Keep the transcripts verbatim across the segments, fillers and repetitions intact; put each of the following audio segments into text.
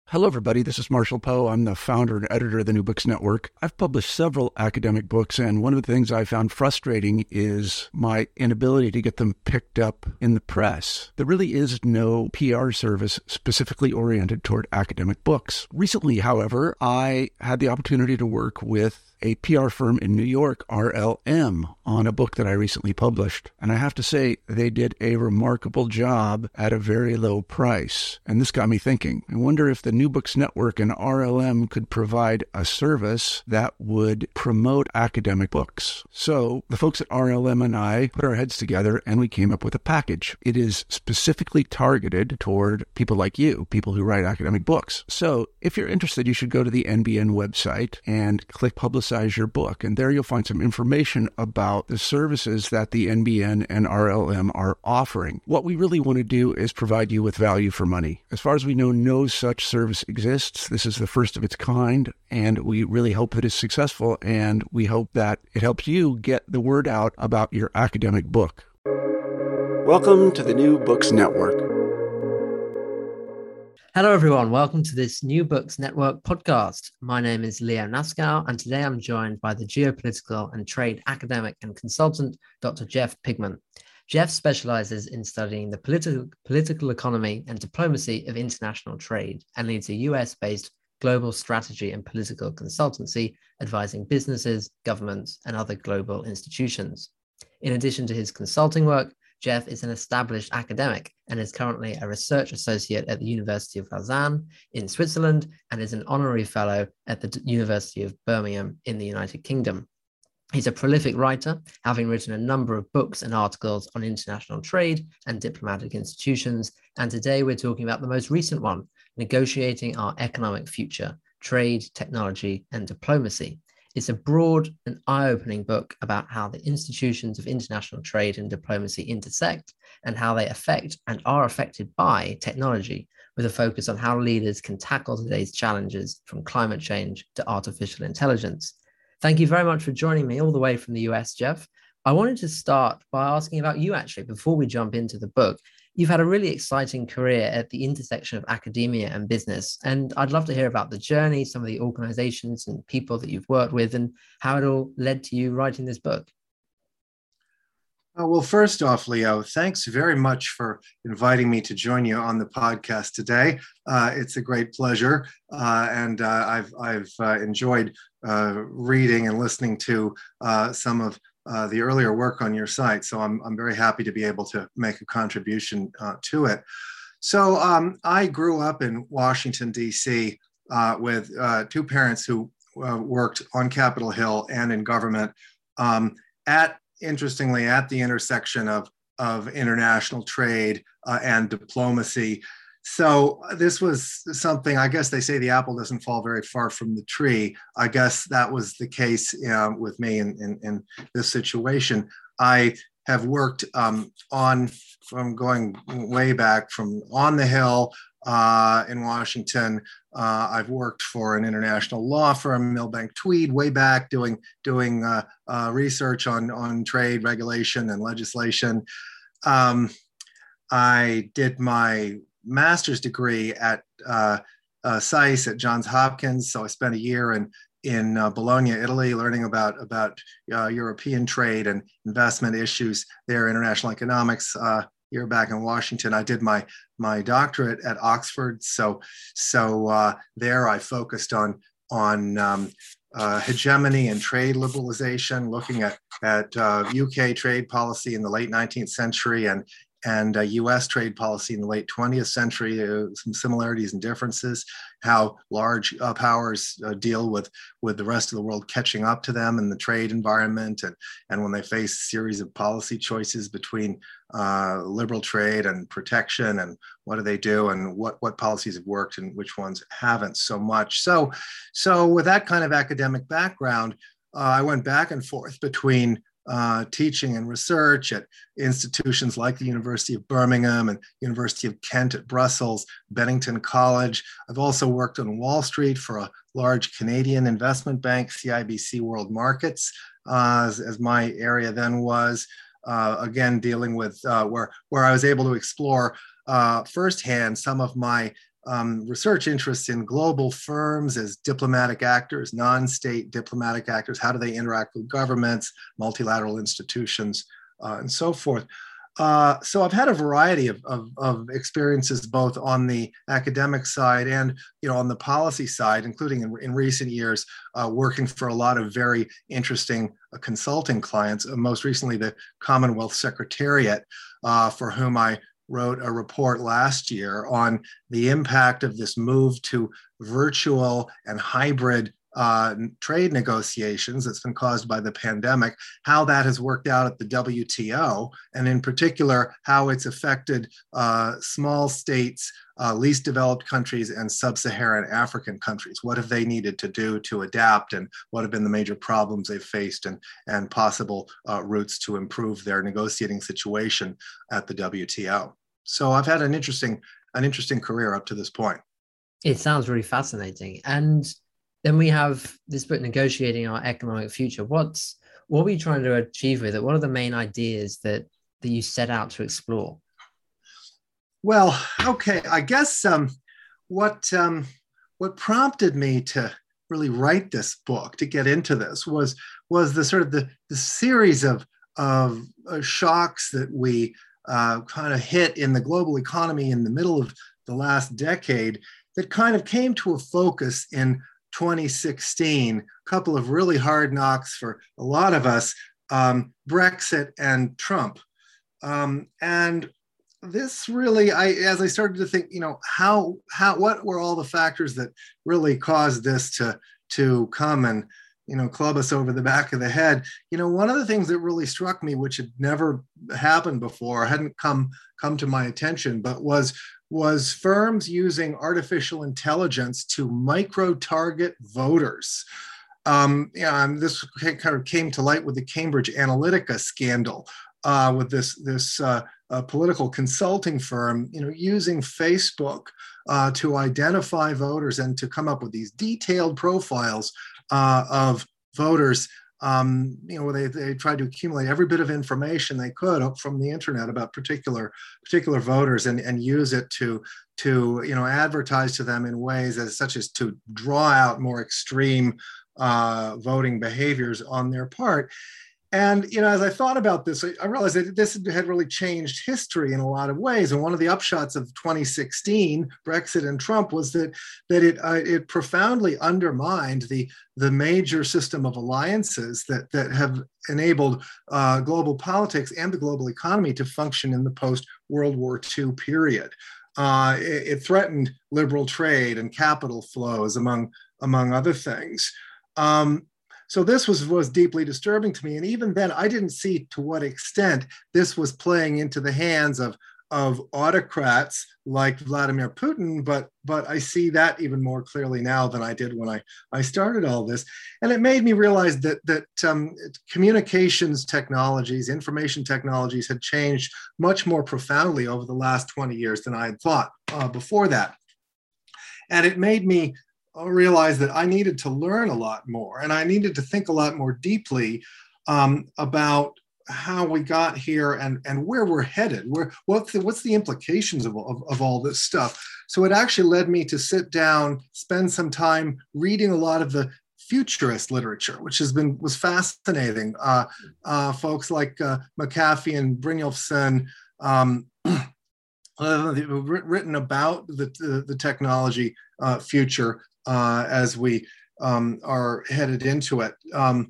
Hello, everybody. This is Marshall Poe. I'm the founder and editor of the New Books Network. I've published several academic books, and one of the things I found frustrating is my inability to get them picked up in the press. There really is no P R service specifically oriented toward academic books. Recently, however, I had the opportunity to work with a P R firm in New York, R L M, on a book that I recently published. And I have to say, they did a remarkable job at a very low price. And this got me thinking. I wonder if the New Books Network and R L M could provide a service that would promote academic books. So the folks at R L M and I put our heads together and we came up with a package. It is specifically targeted toward people like you, people who write academic books. So if you're interested, you should go to the N B N website and click Publicize your book. And there you'll find some information about the services that the N B N and R L M are offering. What we really want to do is provide you with value for money. As far as we know, no such service exists. This is the first of its kind, and we really hope that it's successful, and we hope that it helps you get the word out about your academic book. Welcome to the New Books Network. Hello, everyone. Welcome to this New Books Network podcast. My name is Leo Naskow, and today I'm joined by the geopolitical and trade academic and consultant, Doctor Jeff Pigman. Jeff specializes in studying the political, political economy and diplomacy of international trade and leads a U S-based global strategy and political consultancy advising businesses, governments, and other global institutions. In addition to his consulting work, Jeff is an established academic and is currently a research associate at the University of Lausanne in Switzerland and is an honorary fellow at the University of Birmingham in the United Kingdom. He's a prolific writer, having written a number of books and articles on international trade and diplomatic institutions. And today we're talking about the most recent one, Negotiating Our Economic Future, Trade, Technology, and Diplomacy. It's a broad and eye-opening book about how the institutions of international trade and diplomacy intersect and how they affect and are affected by technology, with a focus on how leaders can tackle today's challenges from climate change to artificial intelligence. Thank you very much for joining me all the way from the U S, Jeff. I wanted to start by asking about you, actually, before we jump into the book. You've had a really exciting career at the intersection of academia and business, and I'd love to hear about the journey, some of the organizations and people that you've worked with, and how it all led to you writing this book. Uh, well, first off, Leo, thanks very much for inviting me to join you on the podcast today. Uh, it's a great pleasure, uh, and uh, I've, I've uh, enjoyed uh, reading and listening to uh, some of Uh, the earlier work on your site. So I'm, I'm very happy to be able to make a contribution uh, to it. So um, I grew up in Washington, D C uh, with uh, two parents who uh, worked on Capitol Hill and in government um, at, interestingly, at the intersection of, of international trade uh, and diplomacy. So this was something, I guess they say the apple doesn't fall very far from the tree. I guess that was the case uh, with me in, in, in this situation. I have worked um, on, from going way back from on the Hill uh, in Washington. Uh, I've worked for an international law firm, Milbank Tweed, way back doing, doing uh, uh, research on, on trade regulation and legislation. Um, I did my master's degree at uh, uh, SAIS at Johns Hopkins. So I spent a year in, in uh, Bologna, Italy, learning about, about uh, European trade and investment issues there, international economics. Uh, year back in Washington, I did my, my doctorate at Oxford. So, so uh, there I focused on, on um, uh, hegemony and trade liberalization, looking at, at uh, U K trade policy in the late nineteenth century and and uh, U S trade policy in the late twentieth century, uh, some similarities and differences, how large uh, powers uh, deal with, with the rest of the world catching up to them in the trade environment, and, and when they face a series of policy choices between uh, liberal trade and protection, and what do they do, and what, what policies have worked and which ones haven't so much. So, so with that kind of academic background, uh, I went back and forth between Uh, teaching and research at institutions like the University of Birmingham and University of Kent at Brussels, Bennington College. I've also worked on Wall Street for a large Canadian investment bank, C I B C World Markets, uh, as, as my area then was. Uh, again, dealing with uh, where, where I was able to explore uh, firsthand some of my um, research interests in global firms as diplomatic actors, non-state diplomatic actors. How do they interact with governments, multilateral institutions, uh, and so forth. Uh, so I've had a variety of, of, of experiences, both on the academic side and, you know, on the policy side, including in, in recent years, uh, working for a lot of very interesting uh, consulting clients. Uh, most recently, the Commonwealth Secretariat, uh, for whom I wrote a report last year on the impact of this move to virtual and hybrid Uh, trade negotiations that's been caused by the pandemic, how that has worked out at the W T O, and in particular, how it's affected uh, small states, uh, least developed countries, and sub-Saharan African countries. What have they needed to do to adapt, and what have been the major problems they've faced, and, and possible uh, routes to improve their negotiating situation at the W T O. So I've had an interesting, an interesting career up to this point. It sounds really fascinating. And then we have this book, Negotiating Our Economic Future. What's, what are we trying to achieve with it? What are the main ideas that, that you set out to explore? Well, okay, I guess um, what, um, what prompted me to really write this book, to get into this, was, was the sort of the, the series of, of uh, shocks that we uh, kind of hit in the global economy in the middle of the last decade that kind of came to a focus in twenty sixteen, a couple of really hard knocks for a lot of us, um, Brexit and Trump. Um, and this really, I, as I started to think, you know, how, how, what were all the factors that really caused this to, to come and, you know, club us over the back of the head? You know, one of the things that really struck me, which had never happened before, hadn't come, come to my attention, but was was firms using artificial intelligence to micro-target voters. Um, yeah, and this kind of came to light with the Cambridge Analytica scandal, uh, with this, this uh, uh, political consulting firm, you know, using Facebook uh, to identify voters and to come up with these detailed profiles uh, of voters. Um, you know, they, they tried to accumulate every bit of information they could from the internet about particular particular voters, and, and use it to, to, you know, advertise to them in ways as such as to draw out more extreme uh, voting behaviors on their part. And, you know, as I thought about this, I realized that this had really changed history in a lot of ways. And one of the upshots of twenty sixteen, Brexit and Trump, was that, that it, uh, it profoundly undermined the, the major system of alliances that, that have enabled uh, global politics and the global economy to function in the post-World War Two period. Uh, it, it threatened liberal trade and capital flows, among, among other things. Um, So this was, was deeply disturbing to me. And even then, I didn't see to what extent this was playing into the hands of, of autocrats like Vladimir Putin, but, but I see that even more clearly now than I did when I, I started all this. And it made me realize that, that um, communications technologies, information technologies had changed much more profoundly over the last twenty years than I had thought uh, before that. And it made me realized that I needed to learn a lot more, and I needed to think a lot more deeply um, about how we got here and, and where we're headed. Where, what's, the, what's the implications of, of, of all this stuff? So it actually led me to sit down, spend some time reading a lot of the futurist literature, which has been was fascinating. Uh, uh, folks like uh, McAfee and Brynjolfsson, um, uh, written about the, the, the technology uh, future uh, as we um, are headed into it. Um,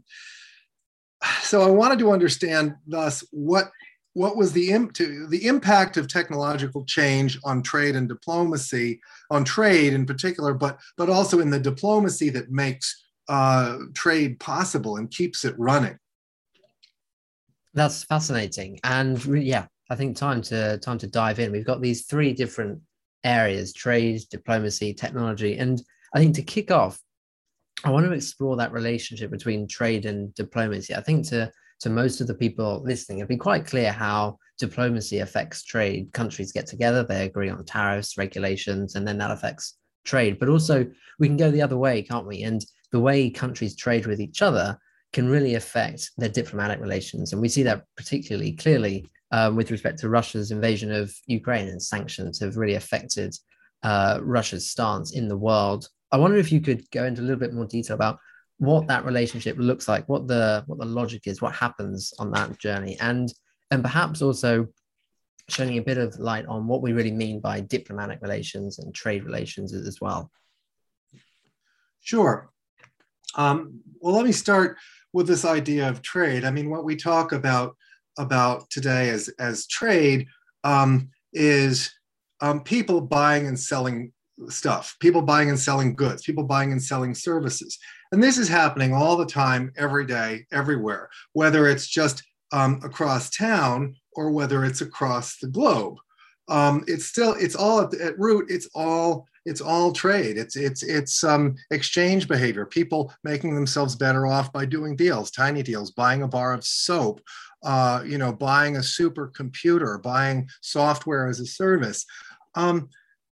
so I wanted to understand thus what what was the, imp to, the impact of technological change on trade and diplomacy, on trade in particular, but, but also in the diplomacy that makes uh, trade possible and keeps it running. That's fascinating. And yeah, I think time to time to dive in. We've got these three different areas: trade, diplomacy, technology. And I think to kick off, I want to explore that relationship between trade and diplomacy. I think to, to most of the people listening, it'd be quite clear how diplomacy affects trade. Countries get together, they agree on tariffs, regulations, and then that affects trade. But also we can go the other way, can't we? And the way countries trade with each other can really affect their diplomatic relations. And we see that particularly clearly um, with respect to Russia's invasion of Ukraine, and sanctions have really affected uh, Russia's stance in the world. I wonder if you could go into a little bit more detail about what that relationship looks like, what the what the logic is, what happens on that journey, and and perhaps also shedding a bit of light on what we really mean by diplomatic relations and trade relations as well. Sure. Um, well, let me start with this idea of trade. I mean, what we talk about about today as as trade um, is um, people buying and selling stuff, people buying and selling goods, people buying and selling services. And this is happening all the time, every day, everywhere, whether it's just um, across town or whether it's across the globe. Um, it's still, it's all at, at root, it's all, it's all trade. It's, it's, it's um, exchange behavior, people making themselves better off by doing deals, tiny deals, buying a bar of soap, uh, you know, buying a supercomputer, buying software as a service. Um,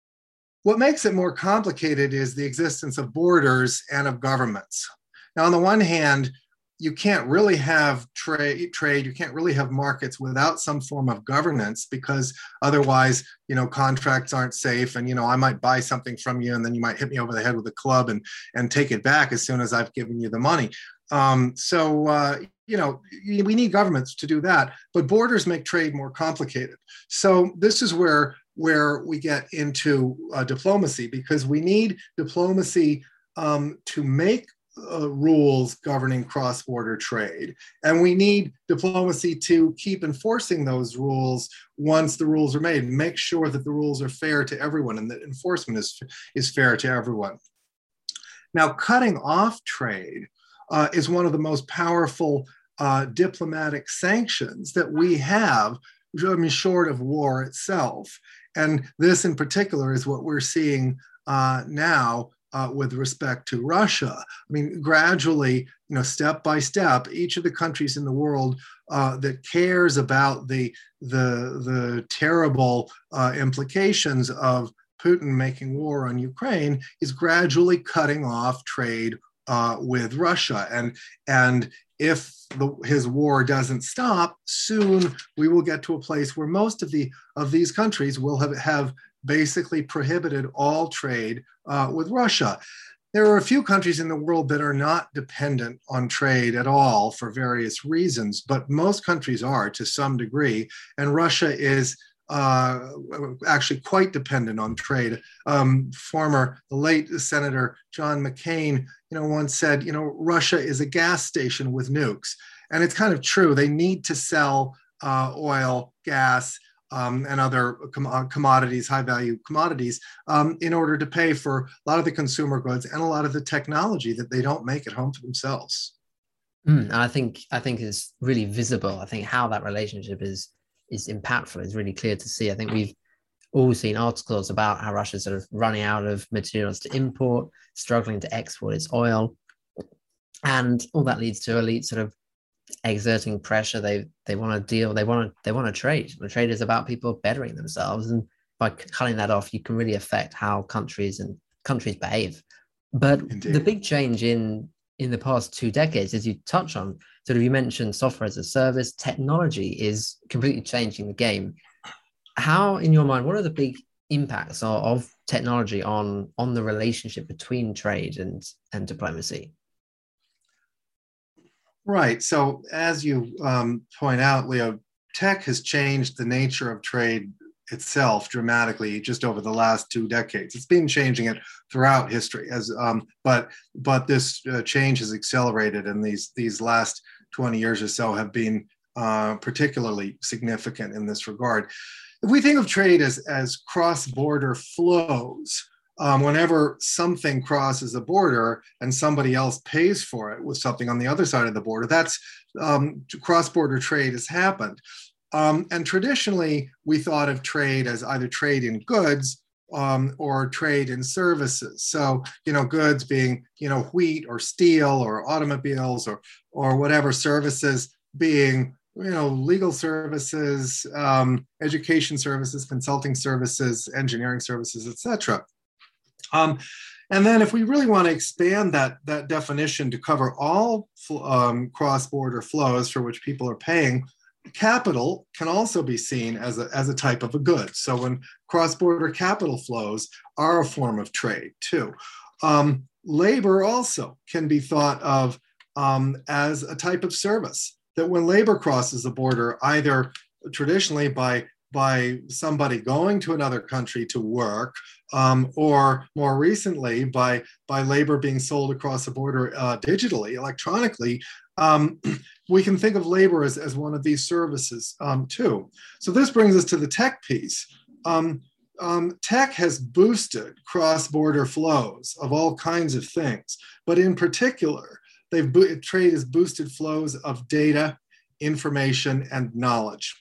What makes it more complicated is the existence of borders and of governments. Now, on the one hand, you can't really have trade, trade, you can't really have markets without some form of governance, because otherwise, you know, contracts aren't safe. And, you know, I might buy something from you and then you might hit me over the head with a club and, and take it back as soon as I've given you the money. Um, so, uh, you know, we need governments to do that, but borders make trade more complicated. So this is where where we get into uh, diplomacy, because we need diplomacy um, to make uh, rules governing cross-border trade. And we need diplomacy to keep enforcing those rules once the rules are made, and make sure that the rules are fair to everyone and that enforcement is, is fair to everyone. Now, cutting off trade uh, is one of the most powerful uh, diplomatic sanctions that we have, I mean, short of war itself. And this in particular is what we're seeing uh, now uh, with respect to Russia. I mean, gradually, you know, step by step, each of the countries in the world uh, that cares about the, the, the terrible uh, implications of Putin making war on Ukraine is gradually cutting off trade uh, with Russia. And, and if the, his war doesn't stop, soon we will get to a place where most of the of these countries will have, have basically prohibited all trade uh, with Russia. There are a few countries in the world that are not dependent on trade at all for various reasons, but most countries are to some degree, and Russia is uh, actually quite dependent on trade. Um, former, the late Senator John McCain, you know, once said, you know, Russia is a gas station with nukes. And it's kind of true. They need to sell uh, oil, gas, um, and other com- commodities, high value commodities, um, in order to pay for a lot of the consumer goods and a lot of the technology that they don't make at home for themselves. Mm, and I think, I think it's really visible. I think how that relationship is is impactful is really clear to see. I think we've all seen articles about how Russia's sort of running out of materials to import, struggling to export its oil. And all that leads to elite sort of exerting pressure. They they want to deal, they want to they want to trade. The trade is about people bettering themselves. And by cutting that off, you can really affect how countries and countries behave. But Indeed. The big change in in the past two decades, as you touch on, sort of you mentioned software as a service, technology is completely changing the game. How, in your mind, what are the big impacts of, of technology on, on the relationship between trade and, and diplomacy? Right. So as you um, point out, Leo, tech has changed the nature of trade itself dramatically just over the last two decades. It's been changing it throughout history, as um, but but this uh, change has accelerated, and these these last twenty years or so have been uh, particularly significant in this regard. If we think of trade as as cross-border flows, um, whenever something crosses a border and somebody else pays for it with something on the other side of the border, that's um, cross-border trade has happened. Um, and traditionally, we thought of trade as either trade in goods um, or trade in services. So, you know, goods being, you know, wheat or steel or automobiles or or whatever, services being, you know, legal services, um, education services, consulting services, engineering services, et cetera. Um, and then if we really want to expand that, that definition to cover all um, cross-border flows for which people are paying, capital can also be seen as a, as a type of a good. So when cross-border capital flows are a form of trade too. Um, labor also can be thought of um, as a type of service, that when labor crosses the border, either traditionally by by somebody going to another country to work, um, or more recently by, by labor being sold across the border uh, digitally, electronically, um, we can think of labor as, as one of these services um, too. So this brings us to the tech piece. Um, um, tech has boosted cross-border flows of all kinds of things, but in particular, they've bo- trade has boosted flows of data, information, and knowledge.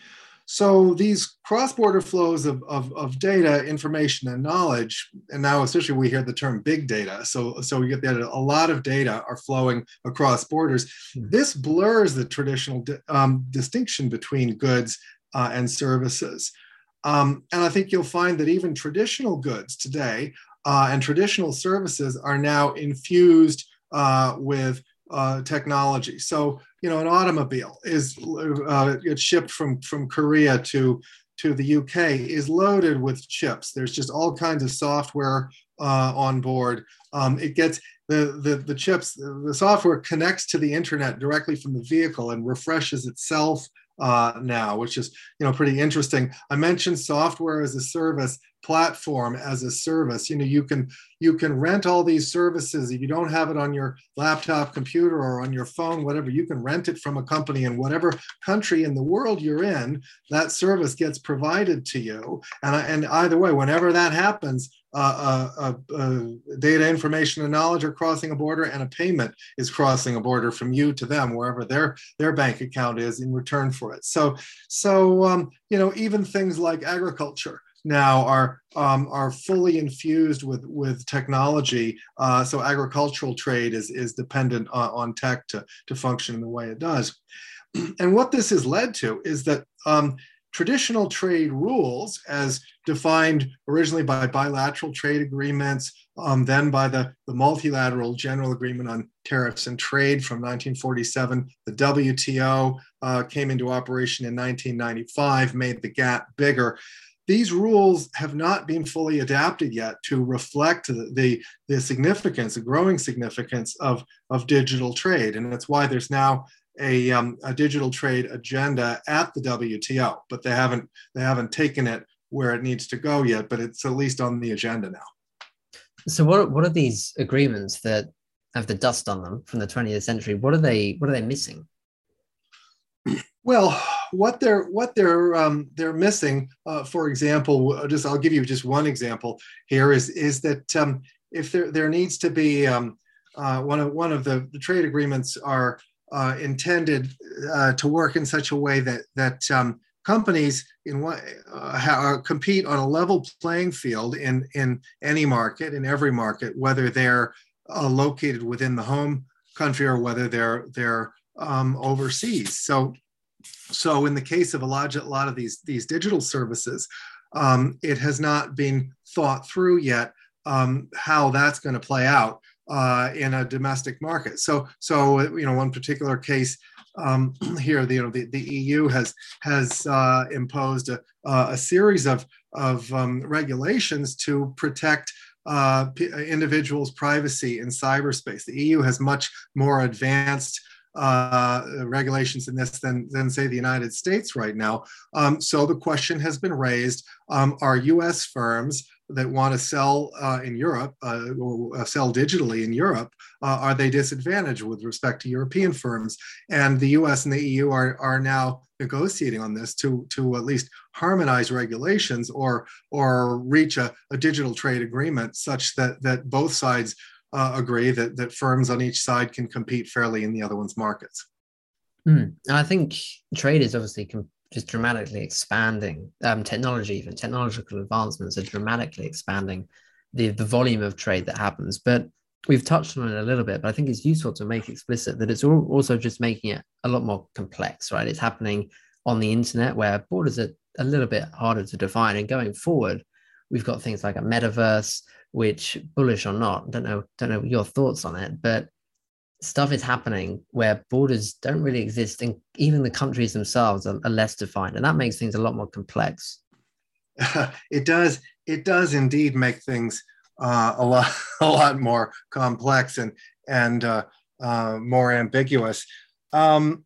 So these cross-border flows of, of, of data, information, and knowledge, and now especially we hear the term big data. So, so we get that a lot of data are flowing across borders. This blurs the traditional um, distinction between goods uh, and services. Um, and I think you'll find that even traditional goods today uh, and traditional services are now infused uh, with Uh, technology. So, you know, an automobile is uh, it's shipped from from Korea to to the U K is loaded with chips. There's just all kinds of software uh, on board. Um, it gets the, the the chips. The software connects to the internet directly from the vehicle and refreshes itself uh, now, which is, you know, pretty interesting. I mentioned software as a service, platform as a service. You know, you can you can rent all these services. If you don't have it on your laptop computer or on your phone, whatever, you can rent it from a company in whatever country in the world you're in. That service gets provided to you, and and either way, whenever that happens, uh, uh, uh, uh, data, information, and knowledge are crossing a border, and a payment is crossing a border from you to them, wherever their their bank account is in return for it. So so um, you know, even things like agriculture now are um, are fully infused with with technology. Uh, so agricultural trade is is dependent on, on tech to to function in the way it does. And what this has led to is that um, traditional trade rules, as defined originally by bilateral trade agreements, um, then by the, the multilateral General Agreement on Tariffs and Trade from nineteen forty-seven, the W T O uh, came into operation in nineteen ninety-five, made the gap bigger. These rules have not been fully adapted yet to reflect the, the, the significance, the growing significance of, of digital trade. And that's why there's now a, um, a digital trade agenda at the W T O, but they haven't, they haven't taken it where it needs to go yet, but it's at least on the agenda now. So what, what are these agreements that have the dust on them from the twentieth century? What are they, what are they missing? Well, what they're what they're um, they're missing, uh, for example, just I'll give you just one example here is is that um, if there there needs to be um, uh, one of one of the, the trade agreements are uh, intended uh, to work in such a way that that um, companies in what uh, compete on a level playing field in in any market, in every market, whether they're uh, located within the home country or whether they're they're um, overseas. So. So in the case of a lot, a lot of these, these digital services, um, it has not been thought through yet um, how that's going to play out uh, in a domestic market. So, so you know, one particular case um, here, the, you know, the, the E U has has uh, imposed a, a series of of um, regulations to protect uh, individuals' privacy in cyberspace. The E U has much more advanced Uh, regulations in this than, than say the United States right now. Um, so the question has been raised, um, are U S firms that want to sell uh, in Europe, uh, or sell digitally in Europe, uh, are they disadvantaged with respect to European firms? And the U S and the E U are, are now negotiating on this to, to at least harmonize regulations or, or reach a, a digital trade agreement such that, that both sides Uh, agree that, that firms on each side can compete fairly in the other one's markets. Mm. I think trade is obviously com- just dramatically expanding. Um, technology, even technological advancements are dramatically expanding the, the volume of trade that happens. But we've touched on it a little bit, but I think it's useful to make explicit that it's also just making it a lot more complex, right? It's happening on the internet where borders are a little bit harder to define. And going forward, we've got things like a metaverse, which, bullish or not, don't know, don't know your thoughts on it, but stuff is happening where borders don't really exist, and even the countries themselves are, are less defined, and that makes things a lot more complex. it does. It does indeed make things uh, a lot, a lot more complex and and uh, uh, more ambiguous. Um,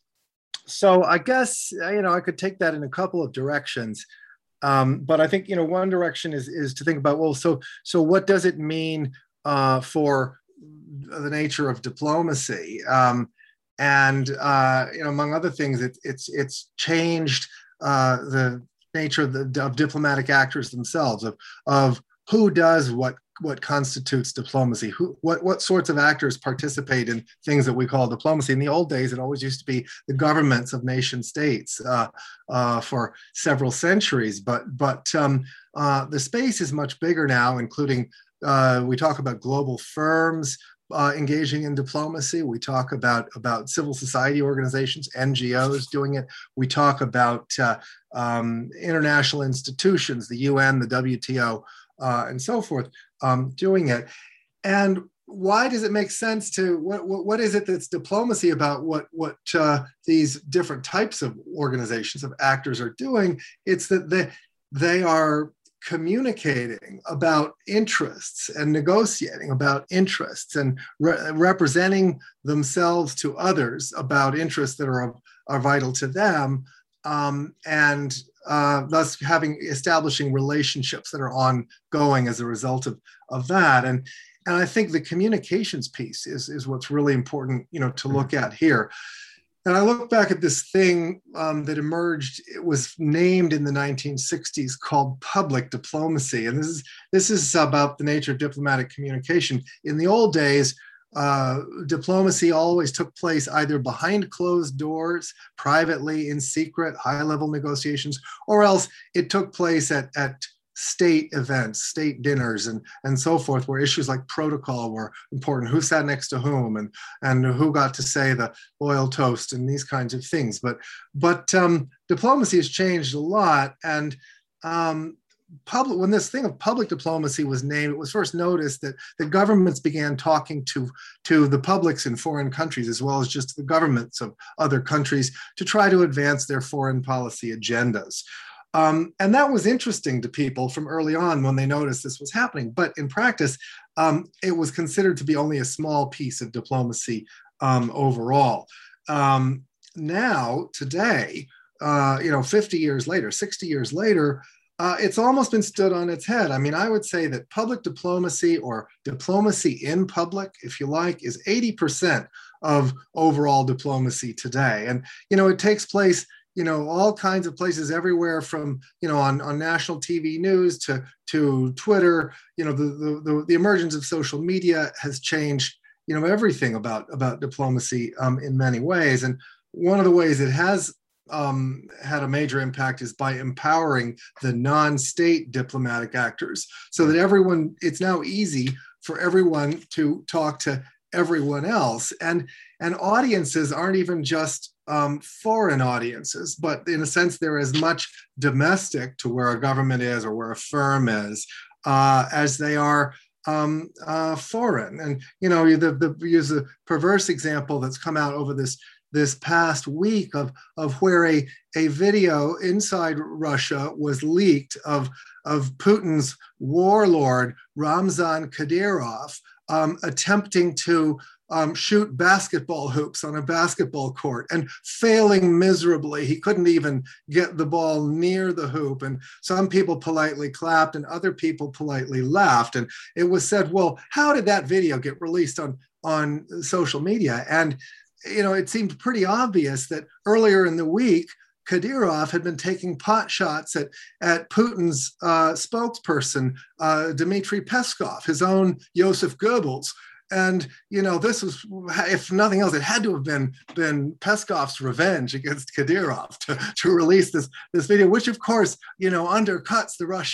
so I guess you know I could take that in a couple of directions, um, but I think you know one direction is is to think about well, so so what does it mean uh, for the nature of diplomacy? Um, and uh, you know, among other things, it, it's it's changed uh, the nature of, the, of diplomatic actors themselves, of of who does what what constitutes diplomacy, who what what sorts of actors participate in things that we call diplomacy. In the old days, it always used to be the governments of nation states uh, uh, for several centuries, but but um, uh, the space is much bigger now, including uh, we talk about global firms Uh, engaging in diplomacy. We talk about, about civil society organizations, N G Os doing it. We talk about uh, um, international institutions, the U N, the W T O, uh, and so forth, um, doing it. And why does it make sense to, what, what, what is it that's diplomacy about what, what uh, these different types of organizations, of actors are doing? It's that they, they are communicating about interests and negotiating about interests and re- representing themselves to others about interests that are, are vital to them, um, and uh, thus having establishing relationships that are ongoing as a result of, of that. And, and I think the communications piece is, is what's really important, you know, to look at here. And I look back at this thing um, that emerged, it was named in the nineteen sixties called public diplomacy. And this is, this is about the nature of diplomatic communication. In the old days, uh, diplomacy always took place either behind closed doors, privately, in secret, high-level negotiations, or else it took place at, at state events, state dinners, and, and so forth, where issues like protocol were important, who sat next to whom, and, and who got to say the loyal toast, and these kinds of things. But, but um, diplomacy has changed a lot, and um, public, when this thing of public diplomacy was named, it was first noticed that the governments began talking to, to the publics in foreign countries, as well as just the governments of other countries, to try to advance their foreign policy agendas. Um, and that was interesting to people from early on when they noticed this was happening. But in practice, um, it was considered to be only a small piece of diplomacy um, overall. Um, now, today, uh, you know, fifty years later, sixty years later, uh, it's almost been stood on its head. I mean, I would say that public diplomacy, or diplomacy in public, if you like, is eighty percent of overall diplomacy today. And, you know, it takes place, you know, all kinds of places everywhere, from, you know, on, on national T V news to, to Twitter. You know, the, the, the, the emergence of social media has changed, you know, everything about, about diplomacy um, in many ways. And one of the ways it has um, had a major impact is by empowering the non-state diplomatic actors, so that everyone, it's now easy for everyone to talk to everyone else. And, and audiences aren't even just Um, foreign audiences, but in a sense, they're as much domestic to where a government is or where a firm is uh, as they are um, uh, foreign. And, you know, the, the, use a perverse example that's come out over this this past week of, of where a, a video inside Russia was leaked of, of Putin's warlord, Ramzan Kadyrov, um, attempting to Um, shoot basketball hoops on a basketball court and failing miserably. He couldn't even get the ball near the hoop. And some people politely clapped and other people politely laughed. And it was said, well, how did that video get released on, on social media? And, you know, it seemed pretty obvious that earlier in the week, Kadyrov had been taking pot shots at, at Putin's uh, spokesperson, uh, Dmitry Peskov, his own Joseph Goebbels. And, you know, this was, if nothing else, it had to have been, been Peskov's revenge against Kadyrov to, to release this, this video, which, of course, you know, undercuts the Russian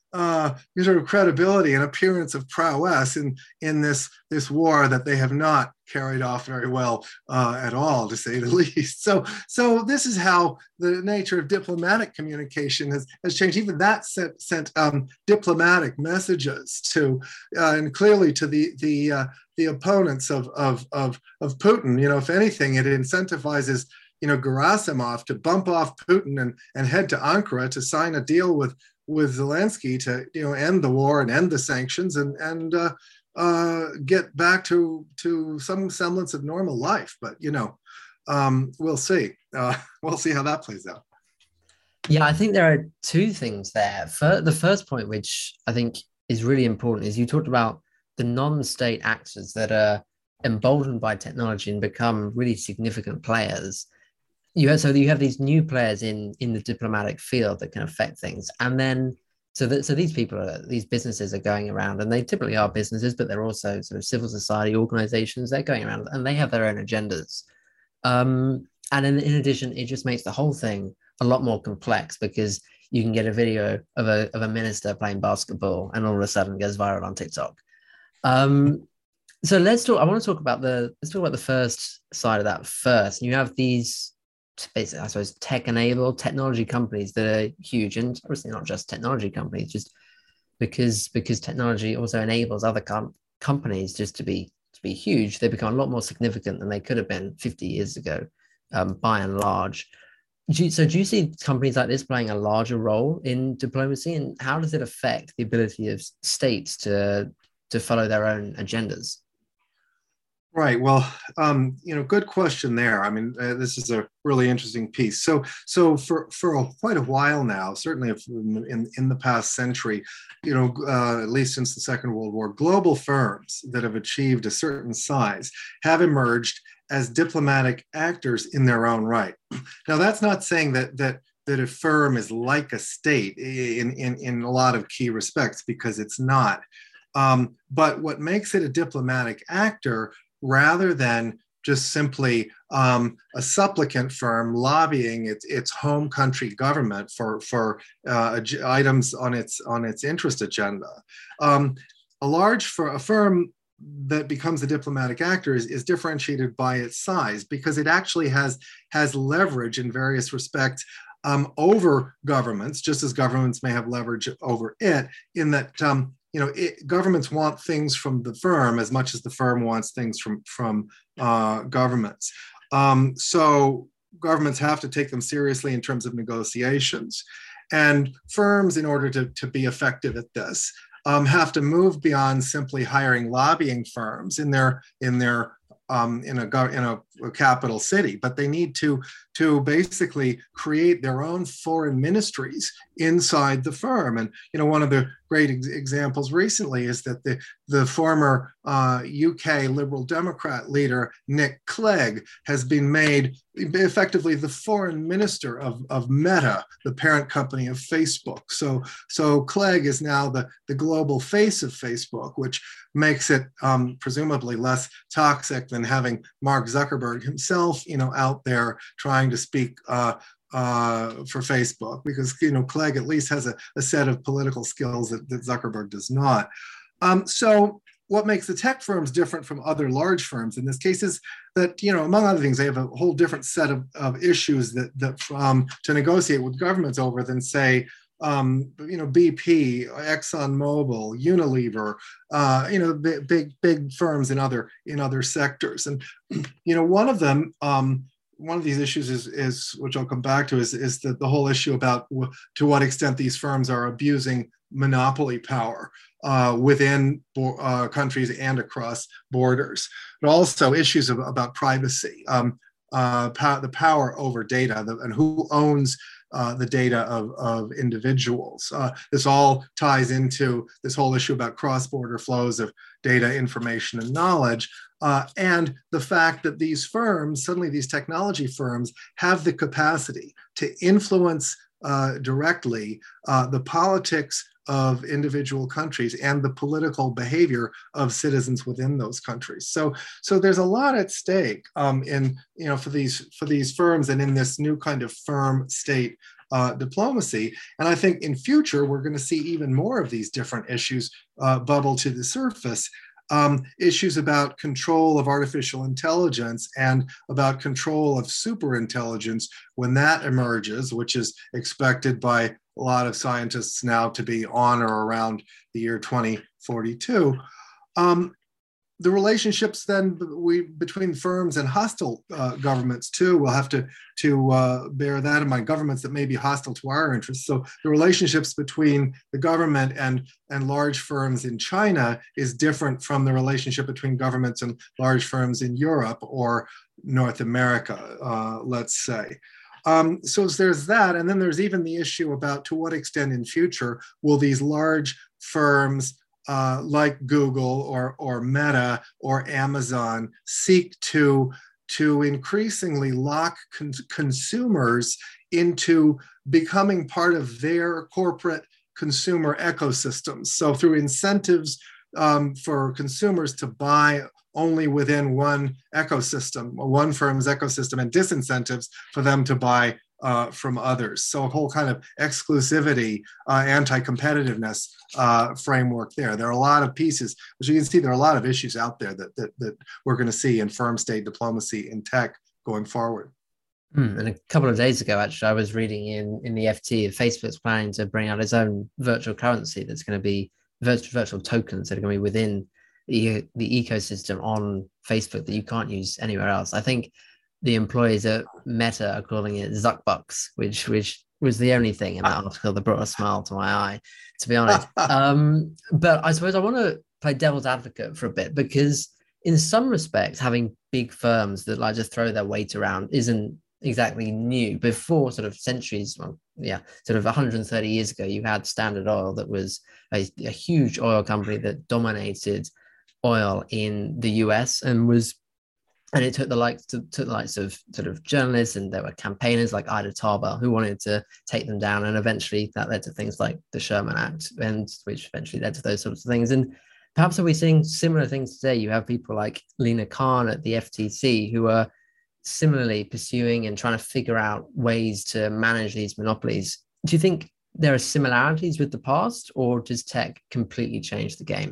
uh, sort of credibility and appearance of prowess in in this this war that they have not carried off very well uh, at all, to say the least. So so this is how the nature of diplomatic communication has, has changed. Even that sent, sent um, diplomatic messages to uh, and clearly to the the uh, the opponents of, of of of Putin. You know, if anything, it incentivizes you know Gerasimov to bump off Putin and and head to Ankara to sign a deal with with Zelensky to you know end the war and end the sanctions and and uh, uh, get back to to some semblance of normal life. But you know, um, we'll see. Uh, we'll see how that plays out. Yeah, I think there are two things there. For, the first point, which I think is really important, is you talked about the non-state actors that are emboldened by technology and become really significant players. You have, so you have these new players in in the diplomatic field that can affect things, and then so that so these people are these businesses are going around, and they typically are businesses, but they're also sort of civil society organizations. They're going around and they have their own agendas, um, and in, in addition, it just makes the whole thing a lot more complex because you can get a video of a of a minister playing basketball, and all of a sudden it goes viral on TikTok. Um, so let's talk. I want to talk about the let's talk about the first side of that first. You have these. Basically, I suppose, tech-enabled technology companies that are huge, and obviously not just technology companies, just because because technology also enables other com- companies just to be to be huge. They become a lot more significant than they could have been fifty years ago, um, by and large. Do you, so, do you see companies like this playing a larger role in diplomacy, and how does it affect the ability of states to to follow their own agendas? Right. Well, um, you know, good question there. I mean, uh, this is a really interesting piece. So, so for for a, quite a while now, certainly if in in the past century, you know, uh, at least since the Second World War, global firms that have achieved a certain size have emerged as diplomatic actors in their own right. Now, that's not saying that that that a firm is like a state in in in a lot of key respects, because it's not. Um, but what makes it a diplomatic actor, rather than just simply um, a supplicant firm lobbying its, its home country government for, for uh, items on its, on its interest agenda. Um, a large for a firm that becomes a diplomatic actor is, is differentiated by its size, because it actually has, has leverage in various respects um, over governments, just as governments may have leverage over it, in that um, you know, it, governments want things from the firm as much as the firm wants things from, from uh, governments. Um, so governments have to take them seriously in terms of negotiations. And firms, in order to, to be effective at this, um, have to move beyond simply hiring lobbying firms in their, in their Um, in a in a, a capital city, but they need to to basically create their own foreign ministries inside the firm. And you know, one of the great ex- examples recently is that the the former uh, U K Liberal Democrat leader Nick Clegg has been made effectively the foreign minister of, of Meta, the parent company of Facebook. So so Clegg is now the the global face of Facebook, which makes it um, presumably less toxic than having Mark Zuckerberg himself, you know, out there trying to speak uh, uh, for Facebook, because, you know, Clegg at least has a, a set of political skills that, that Zuckerberg does not. Um, so what makes the tech firms different from other large firms in this case is that, you know, among other things, they have a whole different set of, of issues that, that um, to negotiate with governments over than, say, Um, you know, B P, ExxonMobil, Unilever, uh, you know, big, big, big firms in other in other sectors. And you know, one of them, um, one of these issues is, is which I'll come back to, is is the, the whole issue about w- to what extent these firms are abusing monopoly power uh, within uh, countries and across borders, but also issues of, about privacy, um, uh, pow- the power over data, the, and who owns Uh, the data of, of individuals. Uh, this all ties into this whole issue about cross-border flows of data, information, and knowledge, uh, and the fact that these firms, suddenly these technology firms, have the capacity to influence uh, directly uh, the politics of individual countries and the political behavior of citizens within those countries. So, so there's a lot at stake um, in, you know, for these for these firms and in this new kind of firm state uh, diplomacy. And I think in future, we're going to see even more of these different issues uh, bubble to the surface. Um, issues about control of artificial intelligence and about control of superintelligence when that emerges, which is expected by a lot of scientists now to be on or around the year twenty forty-two. Um, the relationships then we, between firms and hostile uh, governments too, we'll have to, to uh, bear that in mind, governments that may be hostile to our interests. So the relationships between the government and, and large firms in China is different from the relationship between governments and large firms in Europe or North America, uh, let's say. Um, so there's that. And then there's even the issue about to what extent in future will these large firms Uh, like Google or, or Meta or Amazon seek to, to increasingly lock con- consumers into becoming part of their corporate consumer ecosystems. So through incentives um, for consumers to buy only within one ecosystem, one firm's ecosystem, and disincentives for them to buy Uh, from others. So a whole kind of exclusivity, uh, anti-competitiveness uh, framework there. There are a lot of pieces, as you can see, there are a lot of issues out there that, that, that we're going to see in firm state diplomacy in tech going forward. Mm, and a couple of days ago, actually, I was reading in, in the F T, Facebook's planning to bring out its own virtual currency that's going to be virtual, virtual tokens that are going to be within the, the ecosystem on Facebook that you can't use anywhere else. I think the employees at Meta are calling it Zuckbucks, which which was the only thing in that article that brought a smile to my eye, to be honest. um, but I suppose I want to play devil's advocate for a bit, because in some respects, having big firms that like just throw their weight around isn't exactly new. Before sort of centuries, well, yeah, sort of one hundred thirty years ago, you had Standard Oil that was a, a huge oil company that dominated oil in the U S and was And it took the likes to, took the likes of sort of journalists, and there were campaigners like Ida Tarbell who wanted to take them down. And eventually that led to things like the Sherman Act, and which eventually led to those sorts of things. And perhaps are we seeing similar things today? You have people like Lina Khan at the F T C who are similarly pursuing and trying to figure out ways to manage these monopolies. Do you think there are similarities with the past, or does tech completely change the game?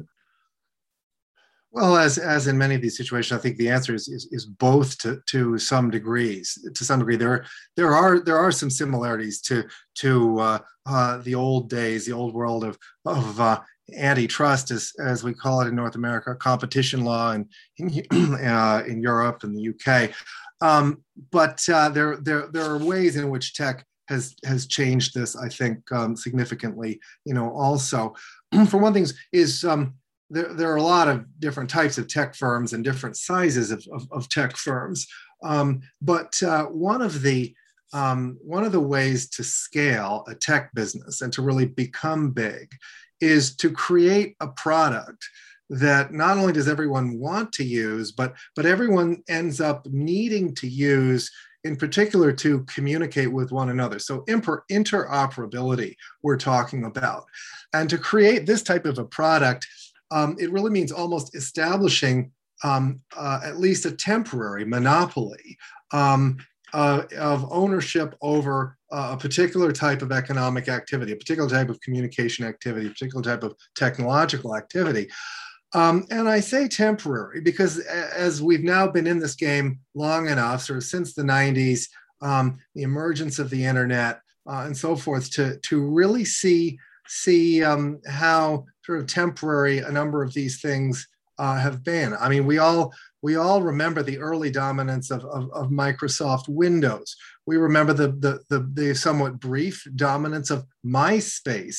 Well, as as in many of these situations, I think the answer is is, is both to to some degrees. To some degree, there there are there are some similarities to to uh, uh, the old days, the old world of of uh, antitrust, as as we call it in North America, competition law, and in uh, in Europe and the U K. Um, but uh, there there there are ways in which tech has has changed this, I think, um, significantly. You know, also for one thing is um, There, there are a lot of different types of tech firms and different sizes of, of, of tech firms. Um, but uh, one of the um, one of the ways to scale a tech business and to really become big is to create a product that not only does everyone want to use, but but everyone ends up needing to use, in particular to communicate with one another. So inter- interoperability we're talking about. And to create this type of a product, Um, it really means almost establishing um, uh, at least a temporary monopoly um, uh, of ownership over uh, a particular type of economic activity, a particular type of communication activity, a particular type of technological activity. Um, and I say temporary because as we've now been in this game long enough, sort of since the nineties, um, the emergence of the internet uh, and so forth, to, to really see see um, how sort of temporary a number of these things uh, have been. I mean, we all we all remember the early dominance of, of, of Microsoft Windows. We remember the, the, the, the somewhat brief dominance of MySpace.